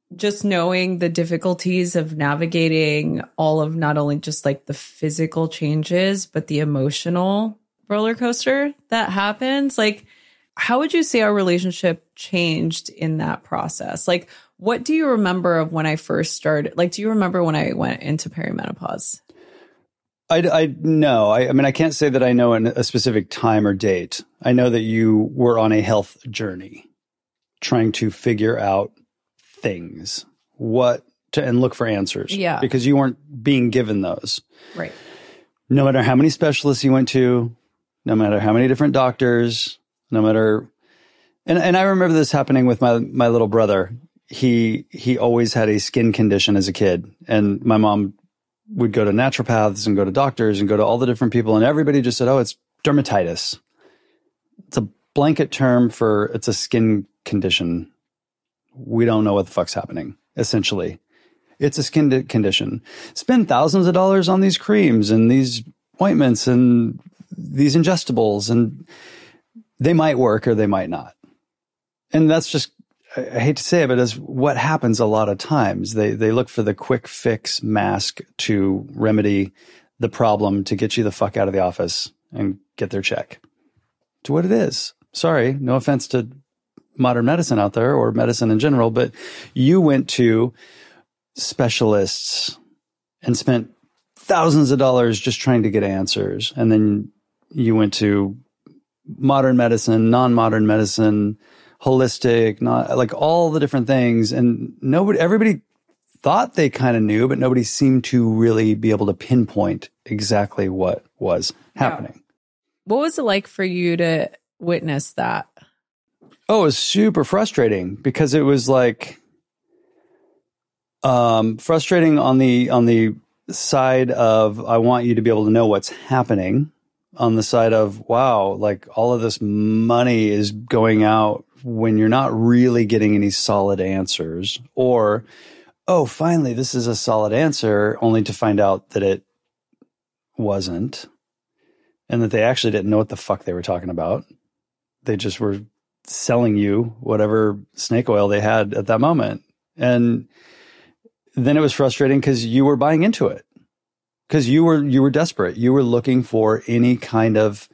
just knowing the difficulties of navigating all of not only just like the physical changes, but the emotional roller coaster that happens. Like, how would you say our relationship changed in that process? Like, what do you remember of when I first started? Like, do you remember when I went into perimenopause? I, I no, I, I mean, I can't say that I know an, a specific time or date. I know that you were on a health journey, trying to figure out things, what to, and look for answers. Yeah. Because you weren't being given those. Right. No matter how many specialists you went to, no matter how many different doctors, no matter, and, and I remember this happening with my, my little brother. He, he always had a skin condition as a kid, and my mom would go to naturopaths and go to doctors and go to all the different people, and everybody just said, oh, it's dermatitis. It's a blanket term for, it's a skin condition. We don't know what the fuck's happening, essentially. It's a skin condition. Spend thousands of dollars on these creams and these ointments and these ingestibles, and they might work or they might not. And that's just, I hate to say it, but it's what happens a lot of times. They they look for the quick fix mask to remedy the problem, to get you the fuck out of the office and get their check. To what it is. Sorry, no offense to modern medicine out there or medicine in general, but you went to specialists and spent thousands of dollars just trying to get answers. And then you went to modern medicine, non-modern medicine, holistic, not like all the different things. And nobody, everybody thought they kind of knew, but nobody seemed to really be able to pinpoint exactly what was happening. Yeah. What was it like for you to witness that? Oh, it was super frustrating because it was like, um, frustrating on the, on the side of, I want you to be able to know what's happening. On the side of, wow, like all of this money is going out when you're not really getting any solid answers, or, oh, finally, this is a solid answer, only to find out that it wasn't, and that they actually didn't know what the fuck they were talking about. They just were selling you whatever snake oil they had at that moment. And then it was frustrating because you were buying into it. Because you were you were desperate. You were looking for any kind of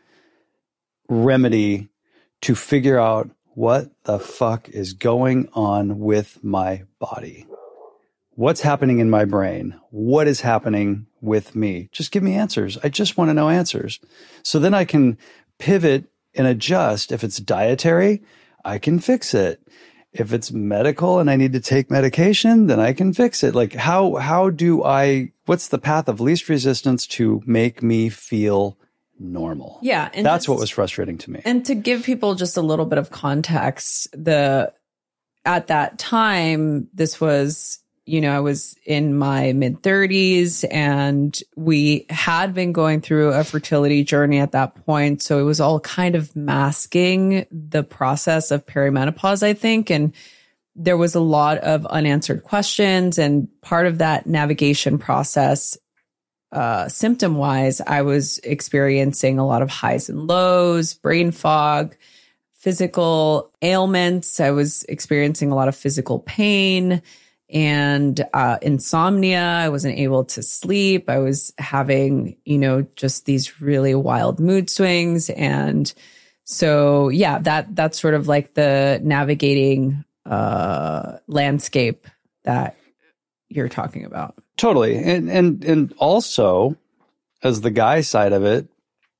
remedy to figure out what the fuck is going on with my body. What's happening in my brain? What is happening with me? Just give me answers. I just want to know answers. So then I can pivot and adjust. If it's dietary, I can fix it. If it's medical and I need to take medication, then I can fix it. Like how, how do I, what's the path of least resistance to make me feel normal? Yeah. And that's what was frustrating to me. And to give people just a little bit of context, the, at that time, this was, you know, I was in my mid thirties and we had been going through a fertility journey at that point. So it was all kind of masking the process of perimenopause, I think. And there was a lot of unanswered questions, and part of that navigation process, uh, symptom wise, I was experiencing a lot of highs and lows, brain fog, physical ailments. I was experiencing a lot of physical pain and uh, insomnia. I wasn't able to sleep. I was having, you know, just these really wild mood swings. And so, yeah, that that's sort of like the navigating uh, landscape that you're talking about. Totally. And, and, and also, as the guy side of it,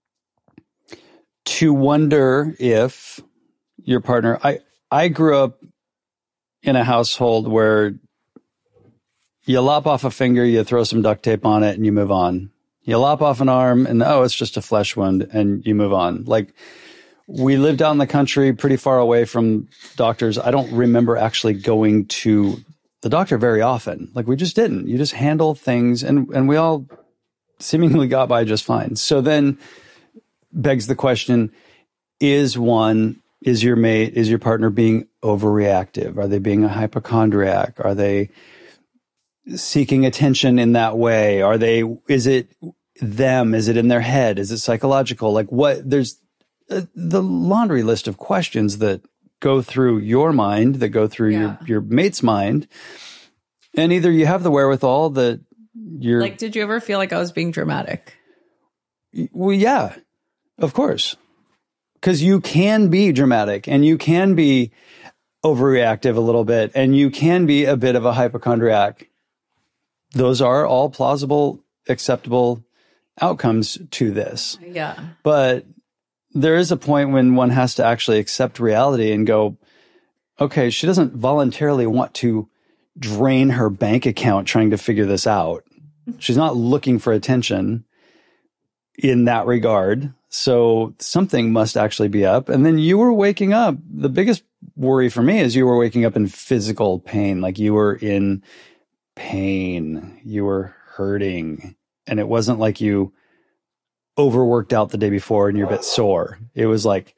to wonder if your partner, I, I grew up in a household where you lop off a finger, you throw some duct tape on it, and you move on. You lop off an arm, and oh, it's just a flesh wound, and you move on. Like, we lived out in the country pretty far away from doctors. I don't remember actually going to the doctor very often. Like, we just didn't. You just handle things, and, and we all seemingly got by just fine. So then begs the question, is one, is your mate, is your partner being overreactive? Are they being a hypochondriac? Are they seeking attention in that way? Are they, is it them? Is it in their head? Is it psychological? Like what, there's uh, the laundry list of questions that go through your mind, that go through Yeah. your, your mate's mind. And either you have the wherewithal that you're Like, did you ever feel like I was being dramatic? well, yeah, of course. Because you can be dramatic and you can be overreactive a little bit and you can be a bit of a hypochondriac. Those are all plausible, acceptable outcomes to this. Yeah. But there is a point when one has to actually accept reality and go, okay, she doesn't voluntarily want to drain her bank account trying to figure this out. She's not looking for attention in that regard. So something must actually be up. And then you were waking up. The biggest worry for me is you were waking up in physical pain. Like you were in pain. You were hurting. And it wasn't like you overworked out the day before and you're a bit sore. It was like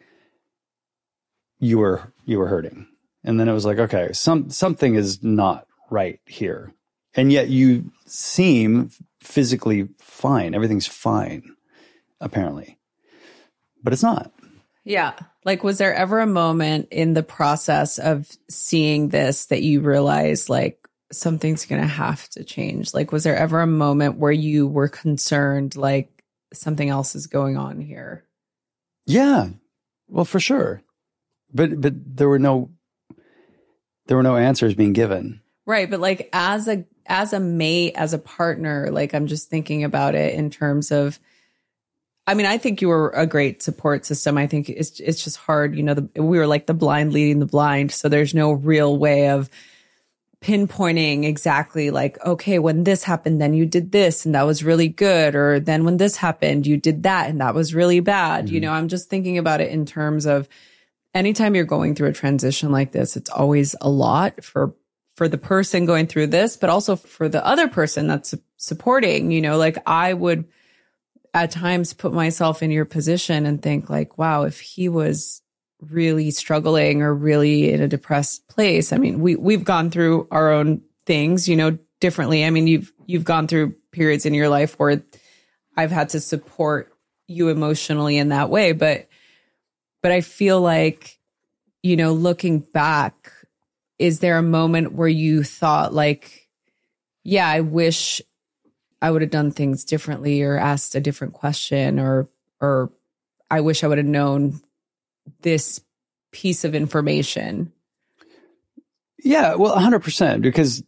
you were you were hurting. And then it was like, okay, some something is not right here. And yet you seem physically fine. Everything's fine, apparently. But it's not. Yeah. Like, was there ever a moment in the process of seeing this that you realized, like, something's going to have to change? Like, was there ever a moment where you were concerned, like, something else is going on here? Yeah. Well, for sure. But but there were no there were no answers being given. Right. But like as a as a mate, as a partner, like I'm just thinking about it in terms of, I mean, I think you were a great support system. I think it's it's just hard. You know, the, we were like the blind leading the blind. So there's no real way of pinpointing exactly like, okay, when this happened, then you did this and that was really good. Or then when this happened, you did that and that was really bad. Mm-hmm. You know, I'm just thinking about it in terms of anytime you're going through a transition like this, it's always a lot for for the person going through this, but also for the other person that's supporting. You know, like I would at times put myself in your position and think like, wow, if he was really struggling or really in a depressed place. I mean, we we've gone through our own things, you know, differently. I mean, you've you've gone through periods in your life where I've had to support you emotionally in that way, but but I feel like, you know, looking back, is there a moment where you thought like, yeah, I wish I would have done things differently or asked a different question, or or I wish I would have known this piece of information? Yeah, well, one hundred percent, because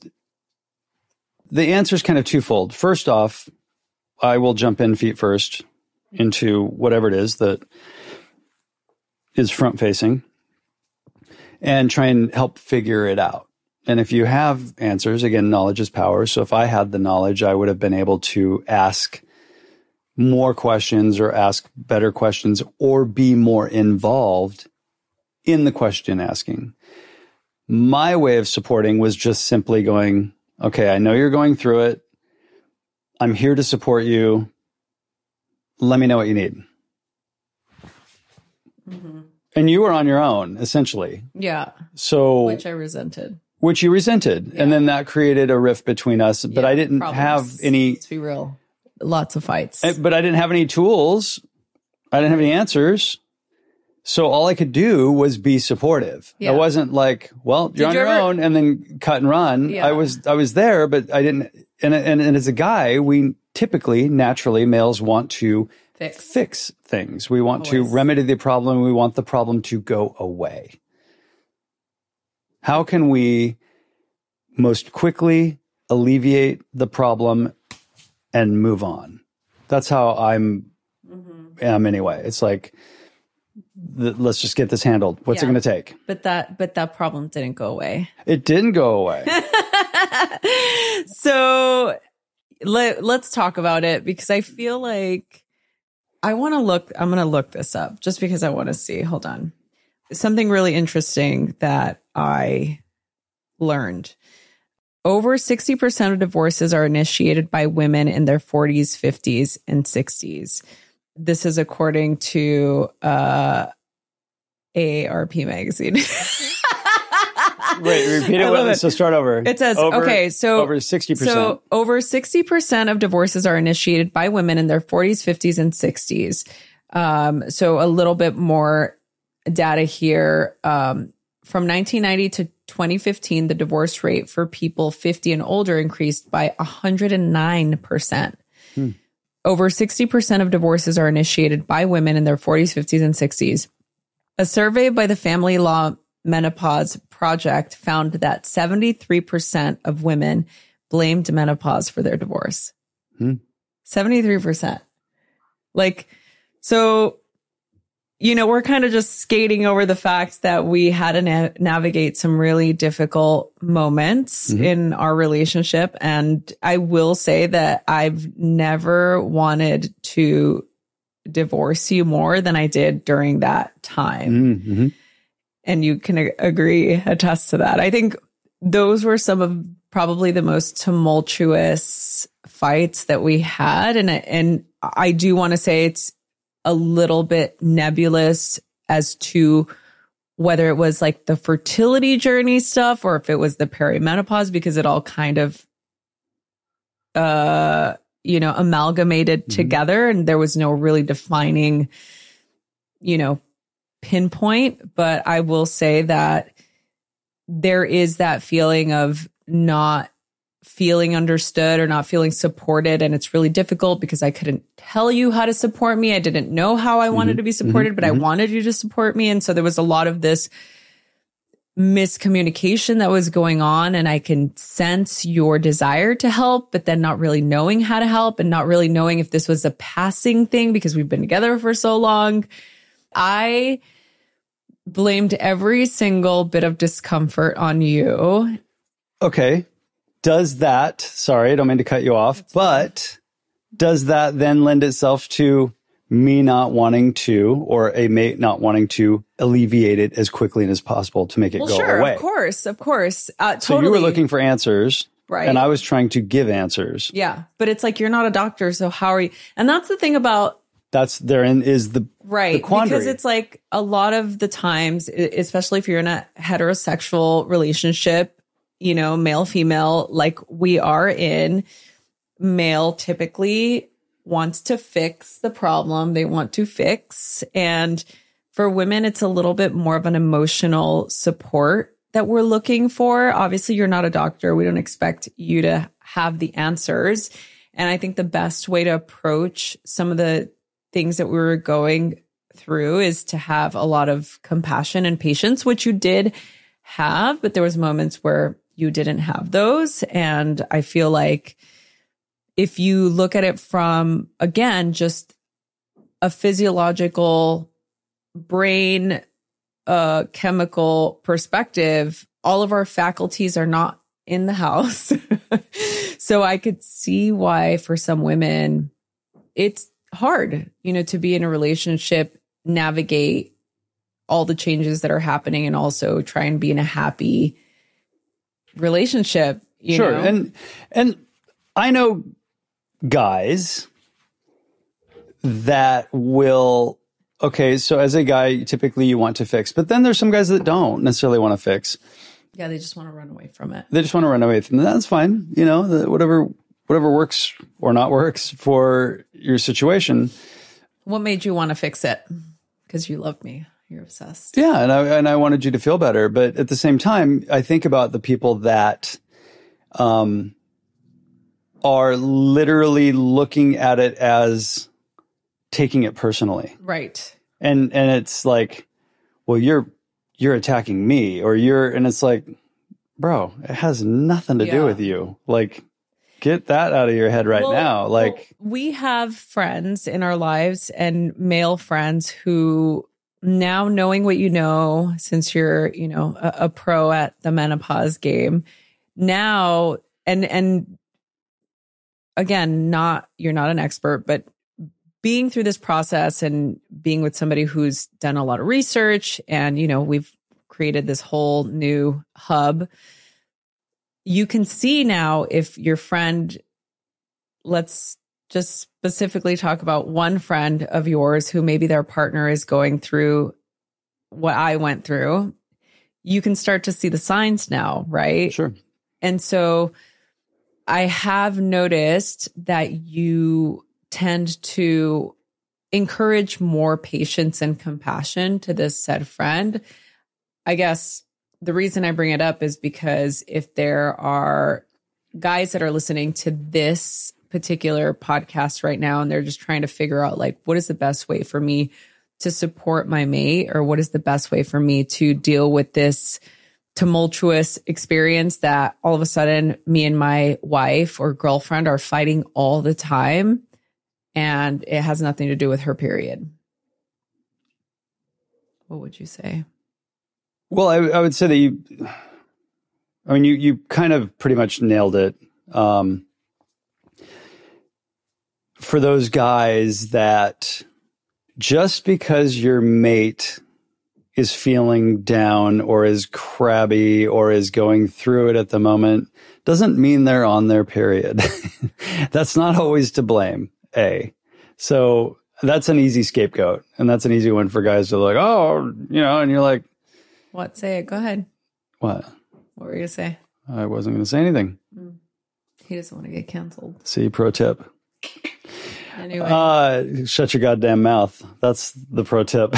the answer is kind of twofold. First off, I will jump in feet first into whatever it is that is front facing and try and help figure it out. And if you have answers, again, knowledge is power. So if I had the knowledge, I would have been able to ask more questions or ask better questions or be more involved in the question asking. My way of supporting was just simply going, okay, I know you're going through it. I'm here to support you. Let me know what you need. Mm-hmm. And you were on your own, essentially. Yeah. So, which I resented. Which you resented. Yeah. And then that created a rift between us. But yeah, I didn't problems. have any... Let's be real. Lots of fights. But I didn't have any tools. I didn't have any answers. So all I could do was be supportive. Yeah. I wasn't like, well, you're Did on you your ever... own and then cut and run. Yeah. I was I was there, but I didn't. And, and, and as a guy, we typically, naturally, males want to fix, fix things. We want Always. to remedy the problem. We want the problem to go away. How can we most quickly alleviate the problem and move on? That's how I'm mm-hmm. am anyway. It's like, the, let's just get this handled. What's yeah. it going to take? But that, but that problem didn't go away. It didn't go away. So let, let's talk about it, because I feel like I want to look, I'm going to look this up just because I want to see. Hold on. Something really interesting that I learned. Over sixty percent of divorces are initiated by women in their forties, fifties, and sixties. This is according to uh, A A R P magazine. Wait, repeat it. it. So start over. It says, over, okay, so over sixty percent. So over sixty percent of divorces are initiated by women in their forties, fifties, and sixties. Um, so a little bit more data here. Um, from nineteen ninety to twenty fifteen, the divorce rate for people fifty and older increased by one hundred nine percent. Hmm. Over sixty percent of divorces are initiated by women in their forties, fifties, and sixties. A survey by the Family Law Menopause Project found that seventy-three percent of women blamed menopause for their divorce. Hmm. seventy-three percent. Like, so, you know, we're kind of just skating over the fact that we had to na- navigate some really difficult moments mm-hmm. in our relationship. And I will say that I've never wanted to divorce you more than I did during that time. Mm-hmm. And you can a- agree, attest to that. I think those were some of probably the most tumultuous fights that we had. And, and I do want to say it's a little bit nebulous as to whether it was like the fertility journey stuff or if it was the perimenopause, because it all kind of, uh, you know, amalgamated mm-hmm. together, and there was no really defining, you know, pinpoint. But I will say that there is that feeling of not feeling understood or not feeling supported. And it's really difficult because I couldn't tell you how to support me. I didn't know how I wanted mm-hmm. to be supported, mm-hmm. but I wanted you to support me. And so there was a lot of this miscommunication that was going on. And I can sense your desire to help, but then not really knowing how to help and not really knowing if this was a passing thing because we've been together for so long. I blamed every single bit of discomfort on you. Okay. Does that, sorry, I don't mean to cut you off, but does that then lend itself to me not wanting to, or a mate not wanting to alleviate it as quickly as possible to make it well, go sure, away? Of course, of course. Uh, totally. So you were looking for answers, right? And I was trying to give answers. Yeah, but it's like, you're not a doctor, so how are you? And that's the thing about That's therein is the right the quandary. Because it's like a lot of the times, especially if you're in a heterosexual relationship, you know, male, female, like we are in, male typically wants to fix the problem they want to fix. And for women, it's a little bit more of an emotional support that we're looking for. Obviously, you're not a doctor. We don't expect you to have the answers. And I think the best way to approach some of the things that we were going through is to have a lot of compassion and patience, which you did have, but there was moments where you didn't have those. And I feel like if you look at it from, again, just a physiological brain, uh, chemical perspective, all of our faculties are not in the house. So I could see why for some women, it's hard, you know, to be in a relationship, navigate all the changes that are happening, and also try and be in a happy relationship. You sure. know? And, and I know guys that will, okay, so as a guy, typically you want to fix, but then there's some guys that don't necessarily want to fix. Yeah. They just want to run away from it. They just want to run away from it. That's fine. You know, the, whatever, whatever works or not works for your situation. What made you want to fix it? Because you love me. You're obsessed. Yeah. And I, and I wanted you to feel better. But at the same time, I think about the people that, um, are literally looking at it as taking it personally. Right. And, and it's like, well, you're, you're attacking me, or you're, and it's like, bro, it has nothing to yeah. do with you. Like, get that out of your head right well, now. Like, well, we have friends in our lives, and male friends who, now knowing what you know, since you're, you know, a, a pro at the menopause game now, and, and again, not, you're not an expert, but being through this process and being with somebody who's done a lot of research, and, you know, we've created this whole new hub. You can see now if your friend, let's just specifically talk about one friend of yours who maybe their partner is going through what I went through, you can start to see the signs now, right? Sure. And so I have noticed that you tend to encourage more patience and compassion to this said friend. I guess the reason I bring it up is because if there are guys that are listening to this particular podcast right now and they're just trying to figure out like, what is the best way for me to support my mate, or what is the best way for me to deal with this tumultuous experience that all of a sudden me and my wife or girlfriend are fighting all the time and it has nothing to do with her period. What would you say? Well, I, I would say that you, I mean, you, you kind of pretty much nailed it. Um, for those guys that just because your mate is feeling down or is crabby or is going through it at the moment doesn't mean they're on their period. That's not always to blame, A. So that's an easy scapegoat. And that's an easy one for guys to like, oh, you know, and you're like, what? Say it. Go ahead. What? What were you going to say? I wasn't going to say anything. Mm. He doesn't want to get canceled. See, pro tip. Anyway. Uh, shut your goddamn mouth. That's the pro tip.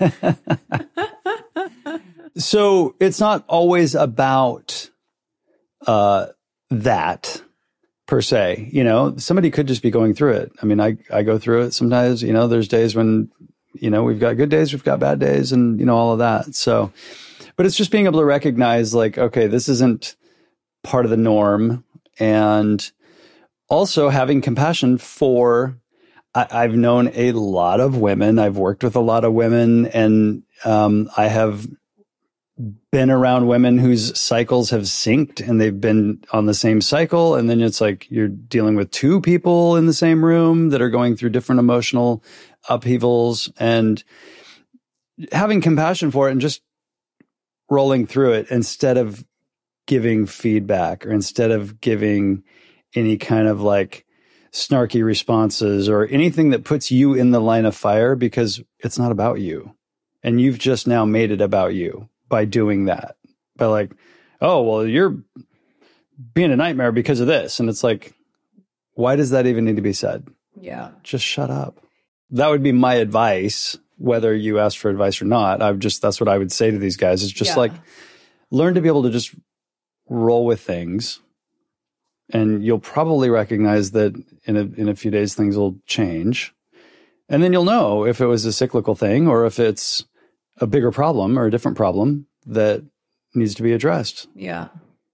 So it's not always about uh, that per se. You know, somebody could just be going through it. I mean, I, I go through it sometimes. You know, there's days when, you know, we've got good days, we've got bad days, and, you know, all of that. So, but it's just being able to recognize like, okay, this isn't part of the norm. And also having compassion for, I, I've known a lot of women. I've worked with a lot of women, and um, I have been around women whose cycles have synced and they've been on the same cycle. And then it's like you're dealing with two people in the same room that are going through different emotional upheavals, and having compassion for it and just rolling through it instead of giving feedback or instead of giving any kind of like snarky responses or anything that puts you in the line of fire, because it's not about you. And you've just now made it about you by doing that. By like, oh, well, you're being a nightmare because of this. And it's like, why does that even need to be said? Yeah. Just shut up. That would be my advice, whether you ask for advice or not. I would just, that's what I would say to these guys. It's just yeah. like, learn to be able to just roll with things. And you'll probably recognize that in a, in a few days, things will change. And then you'll know if it was a cyclical thing or if it's a bigger problem or a different problem that needs to be addressed. Yeah.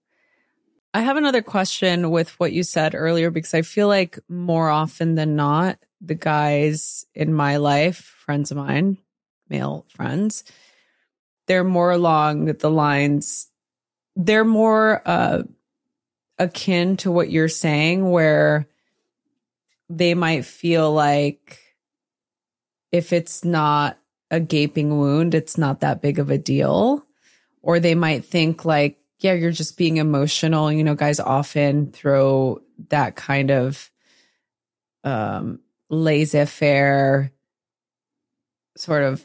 I have another question with what you said earlier, because I feel like more often than not, the guys in my life, friends of mine, male friends, they're more along the lines, they're more uh, akin to what you're saying, where they might feel like if it's not a gaping wound, it's not that big of a deal. Or they might think like, yeah, you're just being emotional. You know, guys often throw that kind of um, laissez-faire sort of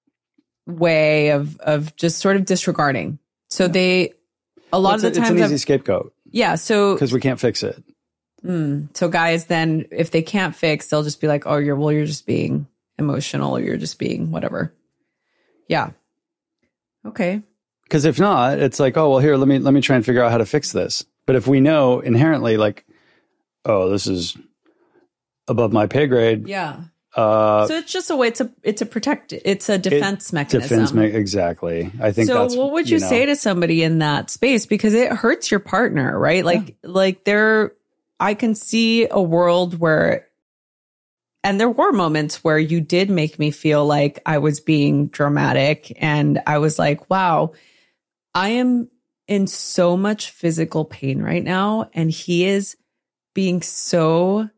way of of just sort of disregarding. So yeah. they, a lot well, of the times, it's an easy I've, scapegoat. Yeah, so because we can't fix it. Mm, so guys, then if they can't fix, they'll just be like, "Oh, you're well, you're just being emotional, or you're just being whatever." Yeah. Okay. Because if not, it's like, oh well, here, let me let me try and figure out how to fix this. But if we know inherently, like, oh, this is above my pay grade. Yeah. Uh, so it's just a way to it's a protect it's a defense it, mechanism. Defense me- exactly. I think. So that's, what would you, you know, say to somebody in that space, because it hurts your partner, right? Like, yeah. like there, I can see a world where, and there were moments where you did make me feel like I was being dramatic, and I was like, wow, I am in so much physical pain right now, and he is being so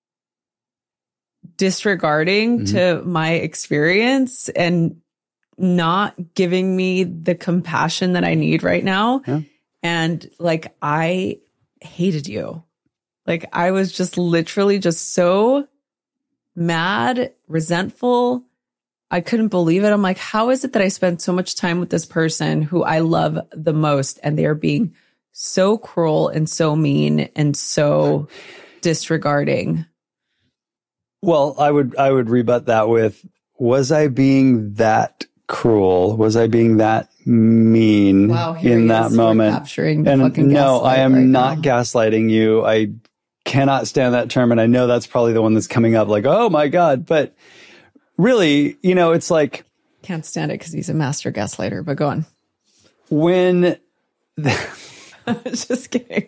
disregarding mm-hmm. to my experience and not giving me the compassion that I need right now. Yeah. And like, I hated you. Like, I was just literally just so mad, resentful. I couldn't believe it. I'm like, how is it that I spent so much time with this person who I love the most, and they are being so cruel and so mean and so disregarding? Well, I would I would rebut that with, was I being that cruel? Was I being that mean Wow, here in he that is. We're moment. capturing the And fucking no, I gaslight am right not now. gaslighting you. I cannot stand that term. And I know that's probably the one that's coming up like, oh my God. But really, you know, it's like, Can't stand it because he's a master gaslighter, but go on. when Just kidding.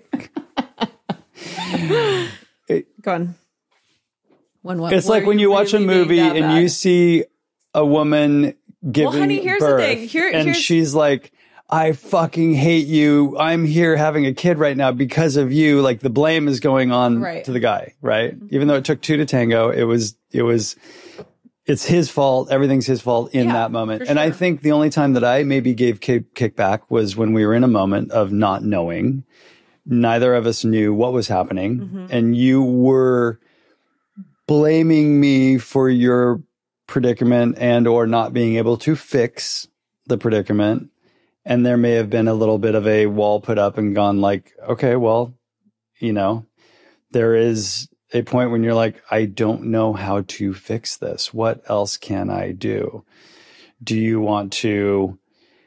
Go on. When what? it's were like when you watch a really being movie that and bad? you see a woman giving honey, here's the birth thing. Here- and here's- she's like, I fucking hate you. I'm here having a kid right now because of you. Like the blame is going on Right. to the guy, right? Even though it took two to tango, it was, it was, it's his fault. Everything's his fault in Yeah, that moment. for And I sure. think the only time that I maybe gave kick, kickback was when we were in a moment of not knowing. Neither of us knew what was happening. Mm-hmm. And you were blaming me for your predicament and or not being able to fix the predicament. And there may have been a little bit of a wall put up and gone like, okay, well, you know, there is a point when you're like, I don't know how to fix this. What else can I do? Do you want to,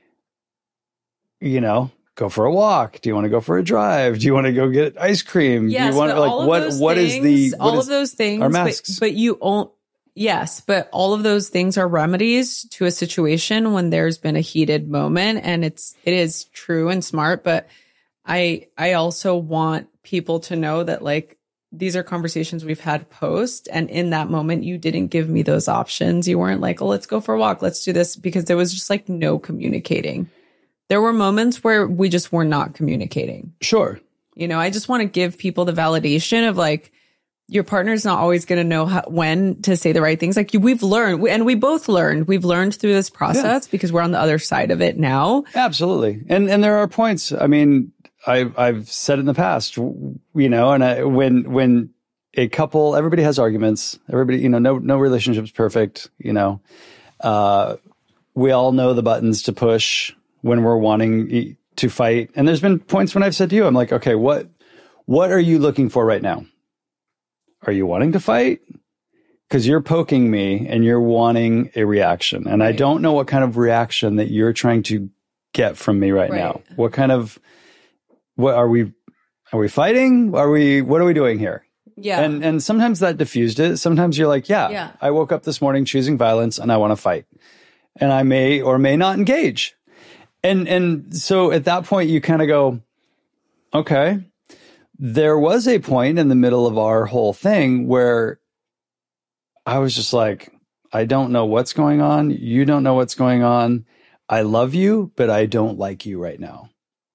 you know, go for a walk? Do you want to go for a drive? Do you want to go get ice cream? Yes, Do you want but like all of what those what is things, the what all is of those things, our but, masks? but you own yes, but all of those things are remedies to a situation when there's been a heated moment, and it's it is true and smart. But I I also want people to know that like these are conversations we've had post, and in that moment you didn't give me those options. You weren't like, oh, let's go for a walk, let's do this, because there was just like no communicating. There were moments where we just were not communicating. Sure. You know, I just want to give people the validation of like, your partner's not always going to know how, when to say the right things. Like you, we've learned, and we both learned, we've learned through this process because we're on the other side of it now. Absolutely. And and there are points. I mean, I I've said in the past, you know, and I, when when a couple, everybody has arguments. Everybody, you know, no no relationship's perfect. You know, uh, we all know the buttons to push when we're wanting to fight. And there's been points when I've said to you, I'm like, okay, what what are you looking for right now? Are you wanting to fight? Because you're poking me and you're wanting a reaction. And I don't know what kind of reaction that you're trying to get from me right, Right. now. What kind of, what are we, are we fighting? Are we, what are we doing here? Yeah. And, and sometimes that diffused it. Sometimes you're like, yeah, Yeah. I woke up this morning choosing violence and I want to fight. And I may or may not engage. And, and so at that point you kind of go, okay. There was a point in the middle of our whole thing where I was just like, I don't know what's going on. You don't know what's going on. I love you, but I don't like you right now.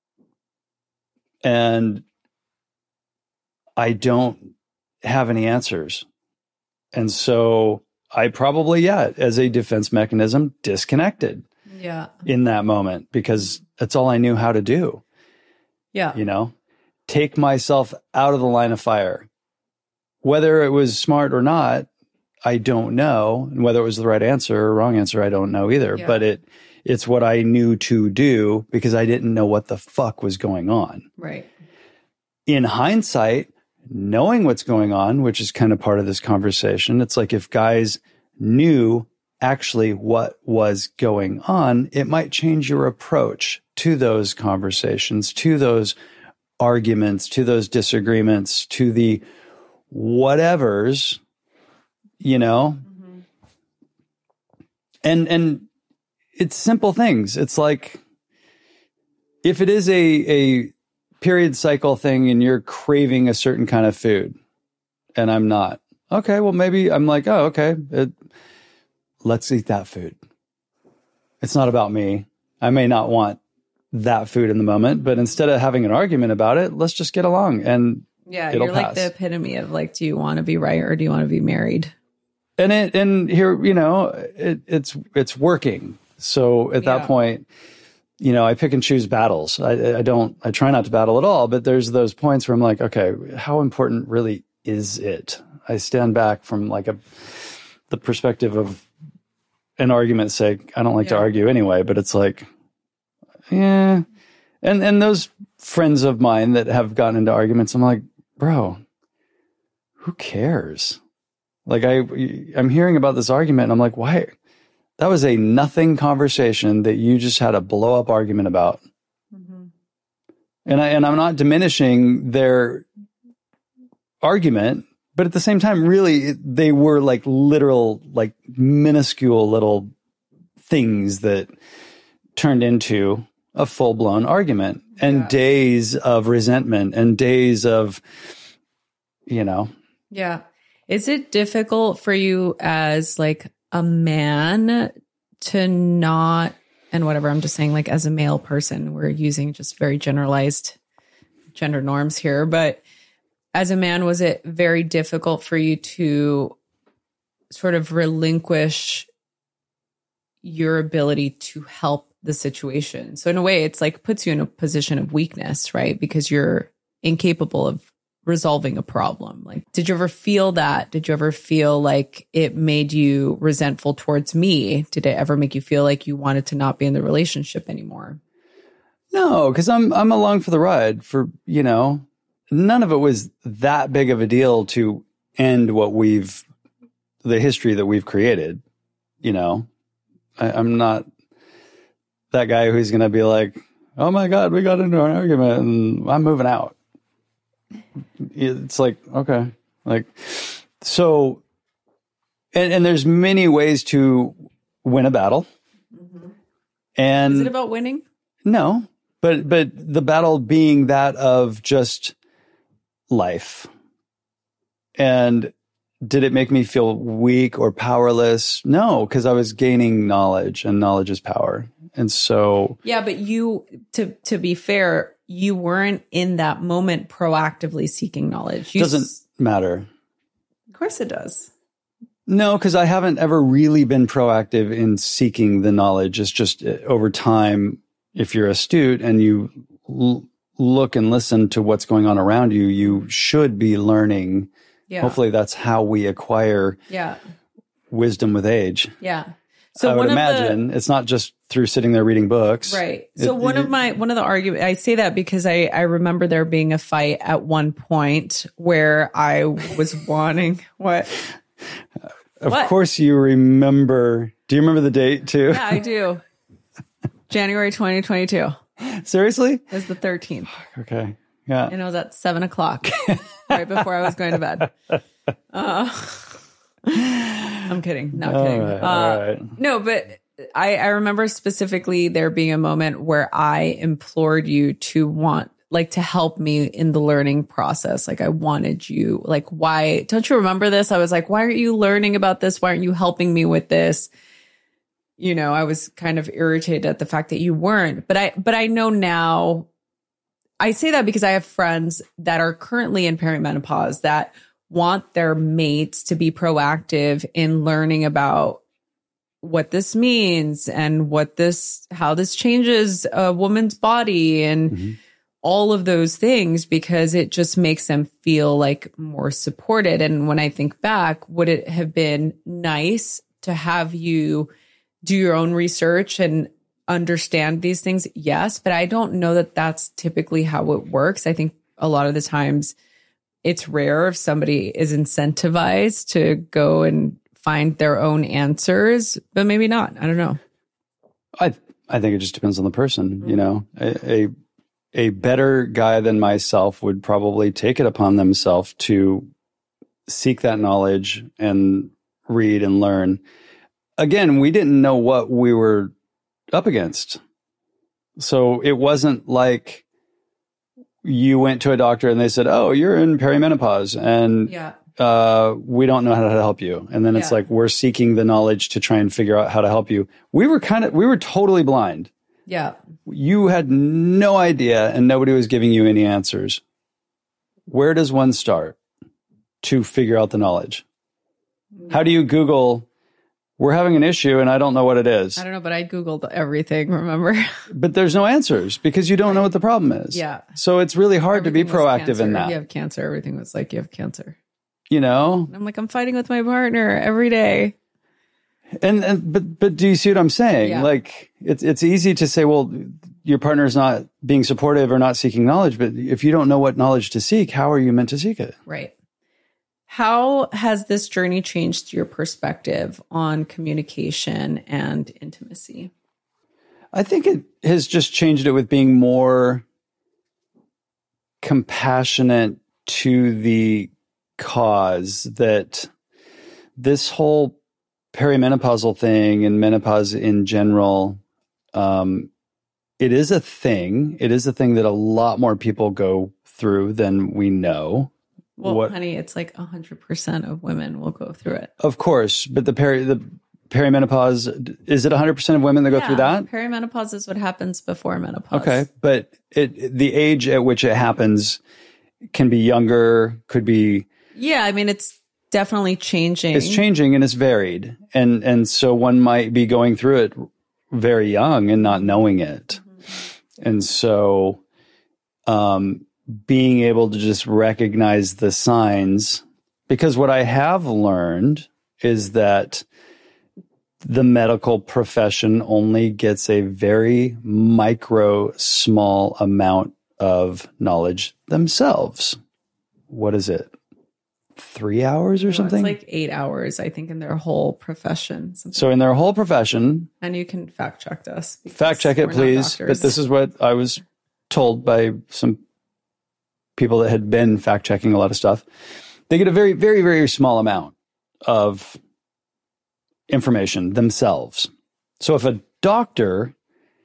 And I don't have any answers. And so I probably, yeah, as a defense mechanism, disconnected yeah. in that moment because that's all I knew how to do, Yeah. you know? Take myself out of the line of fire. Whether it was smart or not, I don't know. And whether it was the right answer or wrong answer, I don't know either. Yeah. But it it's what I knew to do because I didn't know what the fuck was going on. Right. In hindsight, knowing what's going on, which is kind of part of this conversation, it's like if guys knew actually what was going on, it might change your approach to those conversations, to those arguments, to those disagreements, to the whatevers, you know, mm-hmm. and, and it's simple things. It's like, if it is a, a period cycle thing and you're craving a certain kind of food and I'm not, okay, well, maybe I'm like, oh, okay, it, let's eat that food. It's not about me. I may not want that food in the moment, but instead of having an argument about it, let's just get along and Yeah. it'll You're pass. like the epitome of like, do you want to be right or do you want to be married? And it, and here, you know, it, it's, it's working. So at that Yeah. point, you know, I pick and choose battles. I, I don't, I try not to battle at all, but there's those points where I'm like, okay, how important really is it? I stand back from like a, the perspective of an argument's sake. I don't like to Yeah. argue anyway, but it's like, yeah. And, and those friends of mine that have gotten into arguments, I'm like, bro, who cares? Like I, I'm hearing about this argument and I'm like, why, That was a nothing conversation that you just had a blow up argument about. Mm-hmm. And I, and I'm not diminishing their argument, but at the same time, really, they were like literal, like minuscule little things that turned into a full blown argument and yeah. days of resentment and days of, you know. Yeah. Is it difficult for you as like a man to not, and whatever, I'm just saying like as a male person, we're using just very generalized gender norms here, but as a man, was it very difficult for you to sort of relinquish your ability to help the situation? So in a way, it's like puts you in a position of weakness, right? Because you're incapable of resolving a problem. Like, did you ever feel that? Did you ever feel like it made you resentful towards me? Did it ever make you feel like you wanted to not be in the relationship anymore? No, because I'm I'm along for the ride. For, you know, none of it was that big of a deal to end what we've, the history that we've created. You know, I, I'm not that guy who's going to be like, oh my God, we got into an argument and I'm moving out. It's like, okay, like, so, and, and there's many ways to win a battle. Mm-hmm. And is it about winning? No, but, but the battle being that of just life. And did it make me feel weak or powerless? No, because I was gaining knowledge, and knowledge is power. And so, yeah, but you, to, to be fair, you weren't in that moment proactively seeking knowledge. You doesn't s- matter. Of course it does. No, because I haven't ever really been proactive in seeking the knowledge. It's just uh, over time, if you're astute and you l- look and listen to what's going on around you, you should be learning. Yeah. Hopefully that's how we acquire yeah. wisdom with age. Yeah. So I one would imagine the, it's not just through sitting there reading books. Right. So it, one it, of my, one of the arguments, I say that because I, I remember there being a fight at one point where I was wanting what? Of what? course you remember. Do you remember the date too? Yeah, I do. January twenty twenty-two. Seriously? It was the thirteenth. Okay. Yeah. And it was at seven o'clock, right before I was going to bed. Uh, I'm kidding. Not all kidding. Right, uh, all right. No, but I, I remember specifically there being a moment where I implored you to want, like, to help me in the learning process. Like, I wanted you, like, why, don't you remember this? I was like, why aren't you learning about this? Why aren't you helping me with this? You know, I was kind of irritated at the fact that you weren't, but I, but I know now, I say that because I have friends that are currently in perimenopause that want their mates to be proactive in learning about what this means and what this, how this changes a woman's body and mm-hmm. all of those things, because it just makes them feel like more supported. And when I think back, would it have been nice to have you do your own research and understand these things? Yes, but I don't know that that's typically how it works. I think a lot of the times it's rare if somebody is incentivized to go and find their own answers, but maybe not. I don't know. I I think it just depends on the person. Mm-hmm. You know, a, a a better guy than myself would probably take it upon themselves to seek that knowledge and read and learn. Again, we didn't know what we were up against. So it wasn't like you went to a doctor and they said, oh, you're in perimenopause and yeah. uh, we don't know how to help you. And then it's yeah. like, we're seeking the knowledge to try and figure out how to help you. We were kind of, we were totally blind. Yeah. You had no idea and nobody was giving you any answers. Where does one start to figure out the knowledge? How do you Google, we're having an issue and I don't know what it is? I don't know, but I Googled everything, remember? But there's no answers because you don't know what the problem is. Yeah. So it's really hard everything to be proactive in that. You have cancer. Everything was like, you have cancer. You know? And I'm like, I'm fighting with my partner every day. And, and but but do you see what I'm saying? Yeah. Like it's it's easy to say, well, your partner's not being supportive or not seeking knowledge, but if you don't know what knowledge to seek, how are you meant to seek it? Right. How has this journey changed your perspective on communication and intimacy? I think it has just changed it with being more compassionate to the cause, that this whole perimenopausal thing and menopause in general, um, it is a thing. It is a thing that a lot more people go through than we know. Well, what, honey, it's like one hundred percent of women will go through it. Of course, but the peri the perimenopause, is it one hundred percent of women that go yeah, through that? Perimenopause is what happens before menopause. Okay, but it the age at which it happens can be younger, could be... Yeah, I mean, it's definitely changing. It's changing and it's varied. And and so one might be going through it very young and not knowing it. Mm-hmm. And so um, being able to just recognize the signs, because what I have learned is that the medical profession only gets a very micro, small amount of knowledge themselves. What is it? Three hours or no, something? It's like eight hours, I think, in their whole profession. Something. So in their whole profession. And you can fact check us. Fact check it, please. But this is what I was told by some people that had been fact checking a lot of stuff. They get a very, very, very small amount of information themselves. So if a doctor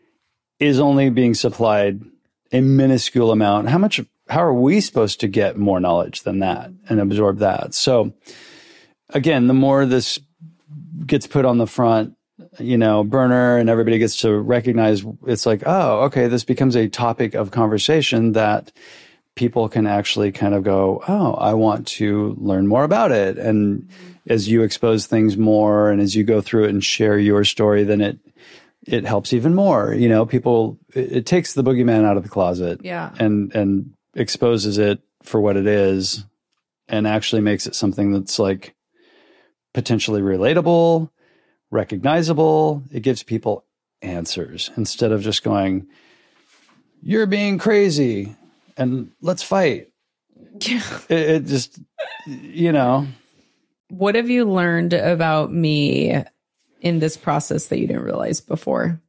is only being supplied a minuscule amount, how much, how are we supposed to get more knowledge than that and absorb that? So again, the more this gets put on the front, you know, burner and everybody gets to recognize, it's like, oh, okay, this becomes a topic of conversation that people can actually kind of go, oh, I want to learn more about it. And as you expose things more and as you go through it and share your story, then it, it helps even more. You know, people, it, it takes the boogeyman out of the closet. Yeah. and, and exposes it for what it is and actually makes it something that's like potentially relatable, recognizable. It gives people answers instead of just going, you're being crazy and let's fight. Yeah. It, it just, you know. What have you learned about me in this process that you didn't realize before?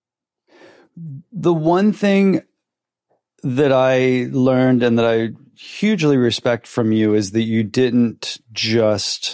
The one thing that I learned and that I hugely respect from you is that you didn't just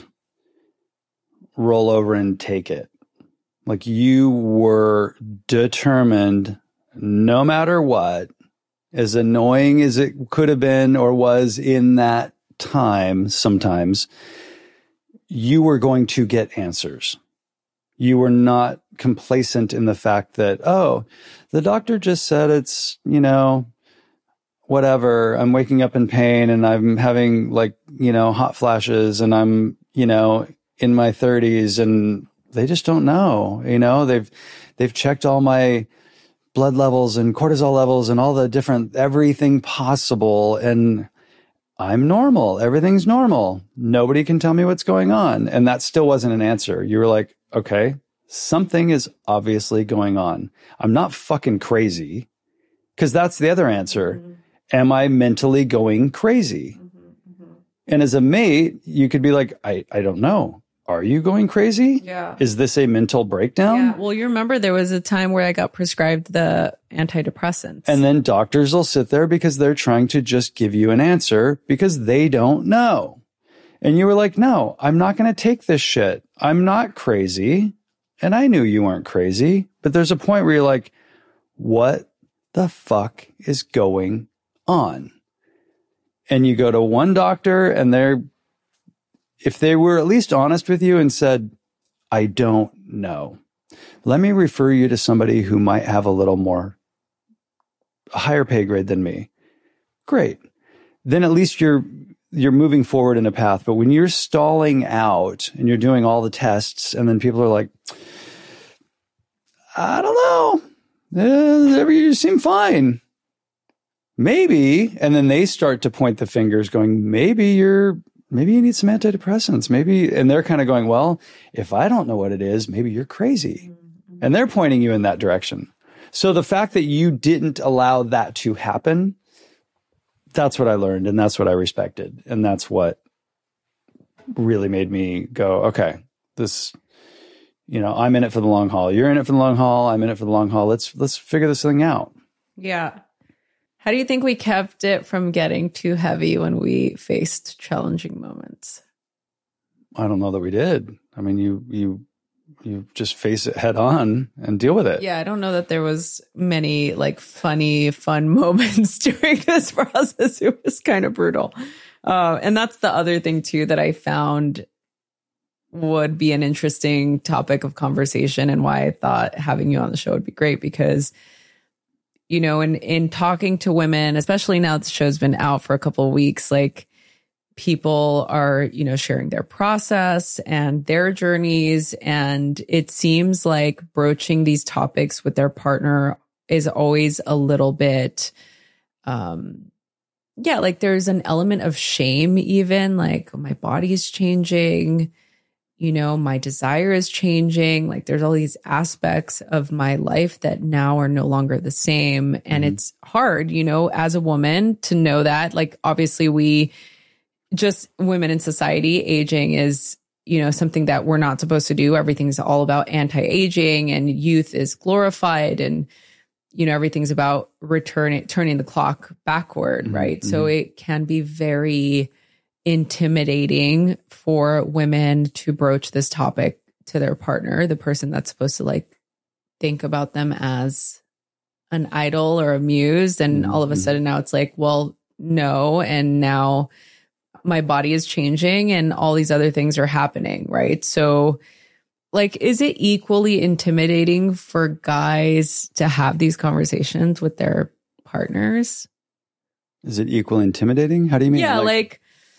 roll over and take it. Like you were determined, no matter what, as annoying as it could have been or was in that time sometimes, you were going to get answers. You were not complacent in the fact that, oh, the doctor just said it's, you know, whatever. I'm waking up in pain and I'm having like, you know, hot flashes and I'm, you know, in my thirties and they just don't know, you know, they've, they've checked all my blood levels and cortisol levels and all the different, everything possible. And I'm normal. Everything's normal. Nobody can tell me what's going on. And that still wasn't an answer. You were like, okay, something is obviously going on. I'm not fucking crazy. Because that's the other answer. Mm-hmm. Am I mentally going crazy? Mm-hmm, mm-hmm. And as a mate, you could be like, I, I don't know. Are you going crazy? Yeah. Is this a mental breakdown? Yeah. Well, you remember there was a time where I got prescribed the antidepressants. And then doctors will sit there because they're trying to just give you an answer because they don't know. And you were like, no, I'm not going to take this shit. I'm not crazy. And I knew you weren't crazy. But there's a point where you're like, what the fuck is going on? And you go to one doctor and they're, if they were at least honest with you and said, I don't know, let me refer you to somebody who might have a little more, a higher pay grade than me. Great. Then at least you're, you're moving forward in a path. But when you're stalling out and you're doing all the tests and then people are like, I don't know, uh, you seem fine. Maybe. And then they start to point the fingers going, maybe you're, maybe you need some antidepressants. Maybe. And they're kind of going, well, if I don't know what it is, maybe you're crazy. Mm-hmm. And they're pointing you in that direction. So the fact that you didn't allow that to happen, that's what I learned. And that's what I respected. And that's what really made me go, okay, this, you know, I'm in it for the long haul. You're in it for the long haul. I'm in it for the long haul. Let's, let's figure this thing out. Yeah. How do you think we kept it from getting too heavy when we faced challenging moments? I don't know that we did. I mean, you, you, you just face it head on and deal with it. Yeah. I don't know that there was many like funny, fun moments during this process. It was kind of brutal. Uh, and that's the other thing too, that I found would be an interesting topic of conversation, and why I thought having you on the show would be great, because, you know, in, in talking to women, especially now that the show's been out for a couple of weeks, like people are, you know, sharing their process and their journeys. And it seems like broaching these topics with their partner is always a little bit, um, yeah, like there's an element of shame, even like my body's changing, you know, my desire is changing. Like there's all these aspects of my life that now are no longer the same. And mm-hmm. it's hard, you know, as a woman to know that. Like obviously we just women in society, aging is, you know, something that we're not supposed to do. Everything's all about anti-aging, and youth is glorified, and, you know, everything's about returning, turning the clock backward. Mm-hmm. Right. Mm-hmm. So it can be very intimidating for women to broach this topic to their partner, the person that's supposed to like think about them as an idol or a muse. And mm-hmm. all of a sudden now it's like, well, no. And now my body is changing and all these other things are happening. Right. So like, is it equally intimidating for guys to have these conversations with their partners? Is it equally intimidating? How do you mean? Yeah. Like, like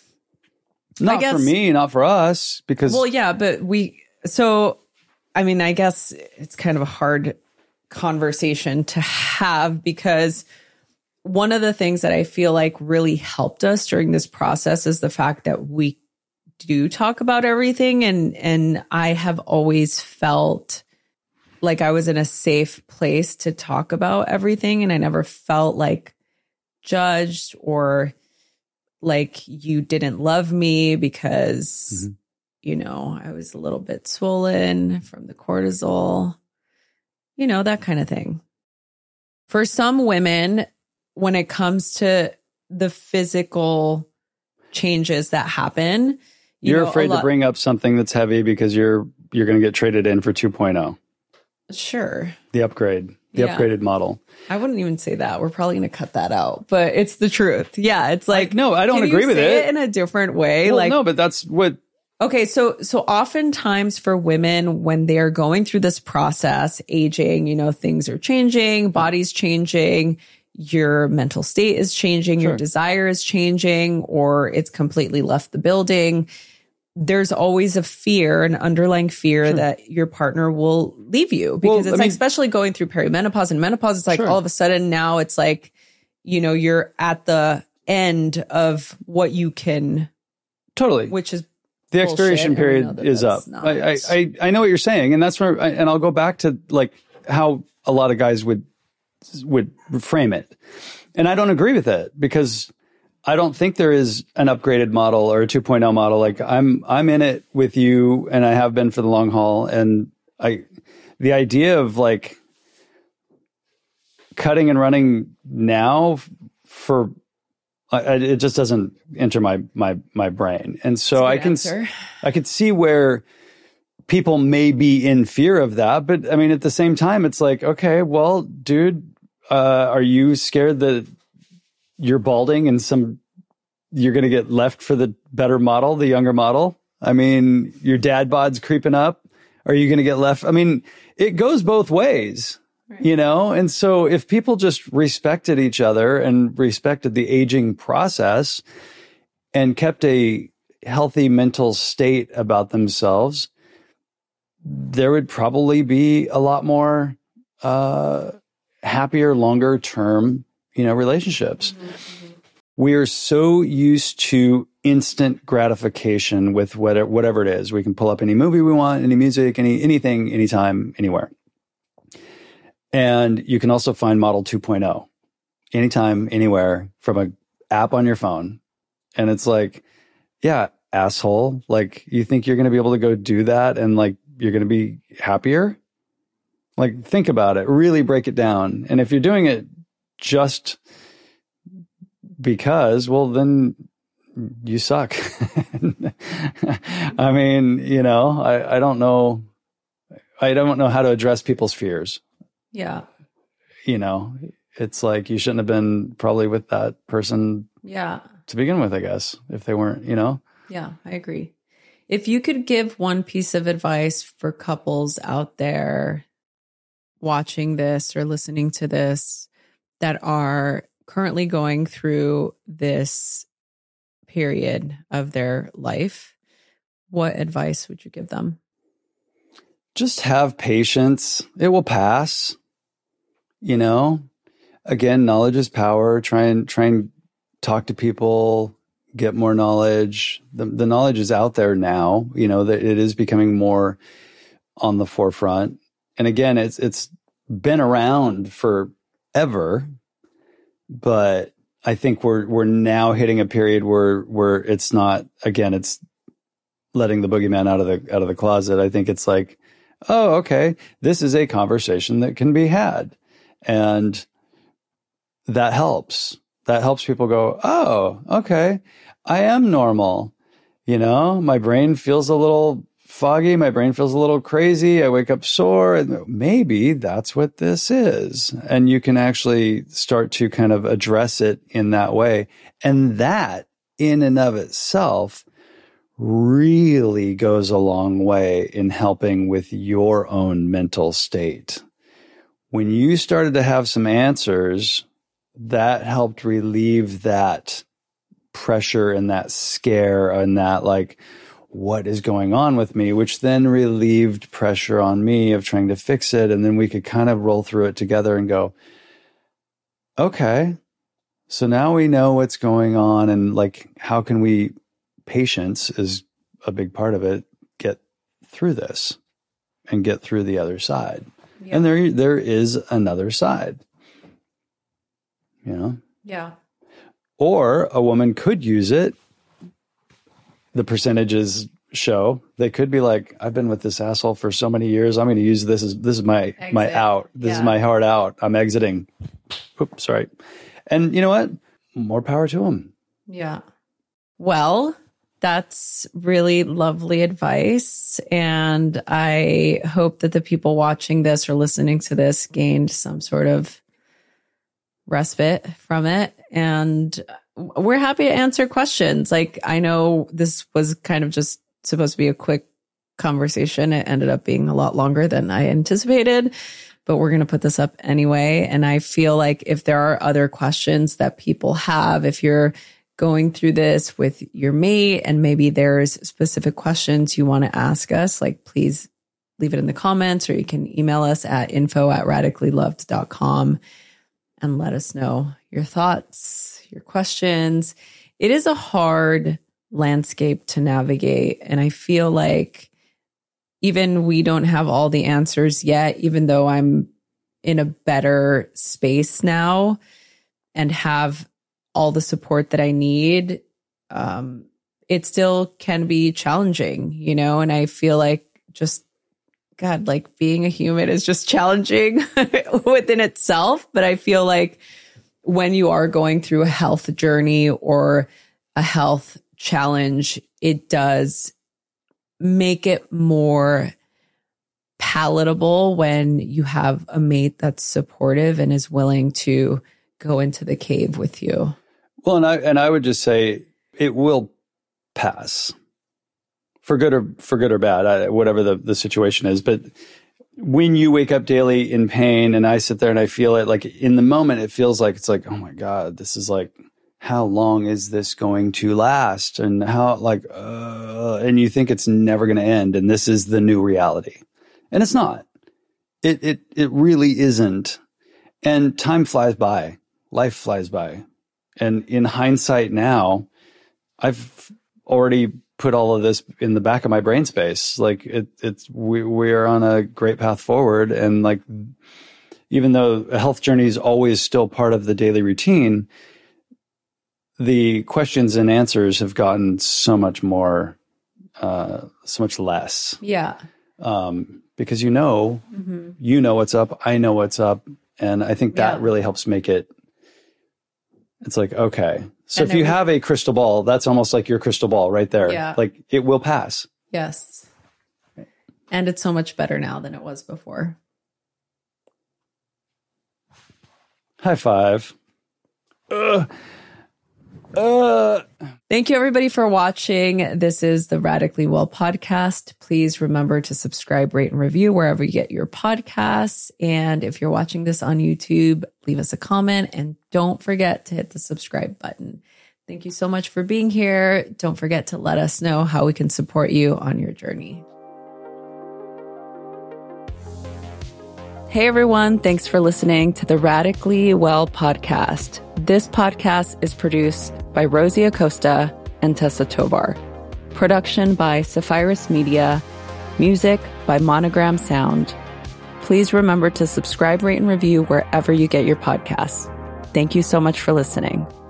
Not guess, for me, not for us, because... Well, yeah, but we... So, I mean, I guess it's kind of a hard conversation to have, because one of the things that I feel like really helped us during this process is the fact that we do talk about everything. And, and I have always felt like I was in a safe place to talk about everything. And I never felt like judged or like you didn't love me because, mm-hmm. you know, I was a little bit swollen from the cortisol, you know, that kind of thing. For some women, when it comes to the physical changes that happen, you you're know, afraid lot- to bring up something that's heavy because you're you're going to get traded in for two point oh. Sure. The upgrade, the yeah. upgraded model. I wouldn't even say that. We're probably going to cut that out, but it's the truth. Yeah. It's like, like no, I don't can agree you with say it. it in a different way. Well, like, no, but that's what. Okay. So, so oftentimes for women, when they're going through this process, aging, you know, things are changing, body's changing, your mental state is changing, sure. your desire is changing, or it's completely left the building. There's always a fear, an underlying fear sure. that your partner will leave you, because well, it's I like, mean, especially going through perimenopause and menopause, it's like sure. all of a sudden now it's like, you know, you're at the end of what you can. Totally. Which is the expiration period is up. I, I, I know what you're saying. And that's where, I, and I'll go back to like how a lot of guys would, would frame it. And I don't agree with it, because I don't think there is an upgraded model or a two point oh model. Like I'm, I'm in it with you, and I have been for the long haul. And I, the idea of like cutting and running now for, I, it just doesn't enter my, my, my brain. And so I can, answer. I could see where people may be in fear of that. But I mean, at the same time, it's like, okay, well, dude, uh, are you scared that you're balding and some, you're going to get left for the better model, the younger model? I mean, your dad bod's creeping up. Are you going to get left? I mean, it goes both ways, right. you know? And so if people just respected each other and respected the aging process and kept a healthy mental state about themselves, there would probably be a lot more, uh, happier, longer term, you know, relationships. Mm-hmm, mm-hmm. We are so used to instant gratification with whatever, whatever it is. We can pull up any movie we want, any music, any, anything, anytime, anywhere. And you can also find Model two point oh anytime, anywhere from an app on your phone. And it's like, yeah, asshole? Like, you think you're going to be able to go do that and like you're going to be happier? Like, think about it, really break it down. And if you're doing it just because, well, then you suck. I mean, you know, I, I don't know. I don't know how to address people's fears. Yeah. You know, it's like you shouldn't have been probably with that person. Yeah. To begin with, I guess, if they weren't, you know? Yeah, I agree. If you could give one piece of advice for couples out there watching this or listening to this that are currently going through this period of their life, what advice would you give them? Just have patience. It will pass. You know, again, knowledge is power. Try and try and talk to people, get more knowledge. The, the knowledge is out there now, you know, that it is becoming more on the forefront. And again, it's, it's been around forever, but I think we're, we're now hitting a period where, where it's not, again, it's letting the boogeyman out of the, out of the closet. I think it's like, oh, okay, this is a conversation that can be had. And that helps. That helps people go, oh, okay, I am normal. You know, my brain feels a little foggy. My brain feels a little crazy. I wake up sore. And maybe that's what this is. And you can actually start to kind of address it in that way. And that in and of itself really goes a long way in helping with your own mental state. When you started to have some answers, that helped relieve that pressure and that scare and that like, what is going on with me, which then relieved pressure on me of trying to fix it. And then we could kind of roll through it together and go, okay, so now we know what's going on. And like, how can we, patience is a big part of it, get through this and get through the other side. Yeah. And there, there is another side, you know? Yeah. Or a woman could use it. The percentages show they could be like, I've been with this asshole for so many years. I'm going to use this as, this is my, Exit. my out. This yeah. is my hard out. I'm exiting. Oops, sorry. And you know what? More power to them. Yeah. Well, that's really lovely advice. And I hope that the people watching this or listening to this gained some sort of respite from it. And we're happy to answer questions. Like, I know this was kind of just supposed to be a quick conversation. It ended up being a lot longer than I anticipated, but we're going to put this up anyway. And I feel like if there are other questions that people have, if you're going through this with your mate and maybe there's specific questions you want to ask us, like, please leave it in the comments, or you can email us at info at radically loved dot com and let us know your thoughts, your questions. It is a hard landscape to navigate. And I feel like even we don't have all the answers yet, even though I'm in a better space now and have all the support that I need, um, it still can be challenging, you know? And I feel like just, God, like being a human is just challenging within itself. But I feel like when you are going through a health journey or a health challenge, it does make it more palatable when you have a mate that's supportive and is willing to go into the cave with you. Well, and I and I would just say it will pass, for good or for good or bad, I, whatever the, the situation is. But when you wake up daily in pain, and I sit there and I feel it, like in the moment, it feels like it's like, oh my God, this is like, how long is this going to last? And how like, uh, and you think it's never going to end, and this is the new reality, and it's not. It it it really isn't. And time flies by, life flies by. And in hindsight now, I've already put all of this in the back of my brain space. Like it, it's, we, we are on a great path forward. And like, even though a health journey is always still part of the daily routine, the questions and answers have gotten so much more, uh, so much less. Yeah. Um, because you know, mm-hmm. you know what's up, I know what's up. And I think that yeah. really helps make it, it's like, okay. So and if you we, have a crystal ball, that's almost like your crystal ball right there. Yeah. Like it will pass. Yes. And it's so much better now than it was before. High five. Uh, uh. Thank you, everybody, for watching. This is the Radically Well podcast. Please remember to subscribe, rate, and review wherever you get your podcasts. And if you're watching this on YouTube, leave us a comment and don't forget to hit the subscribe button. Thank you so much for being here. Don't forget to let us know how we can support you on your journey. Hey everyone, thanks for listening to the Radically Well podcast. This podcast is produced by Rosie Acosta and Tessa Tovar. Production by Sapphirus Media. Music by Monogram Sound. Please remember to subscribe, rate, and review wherever you get your podcasts. Thank you so much for listening.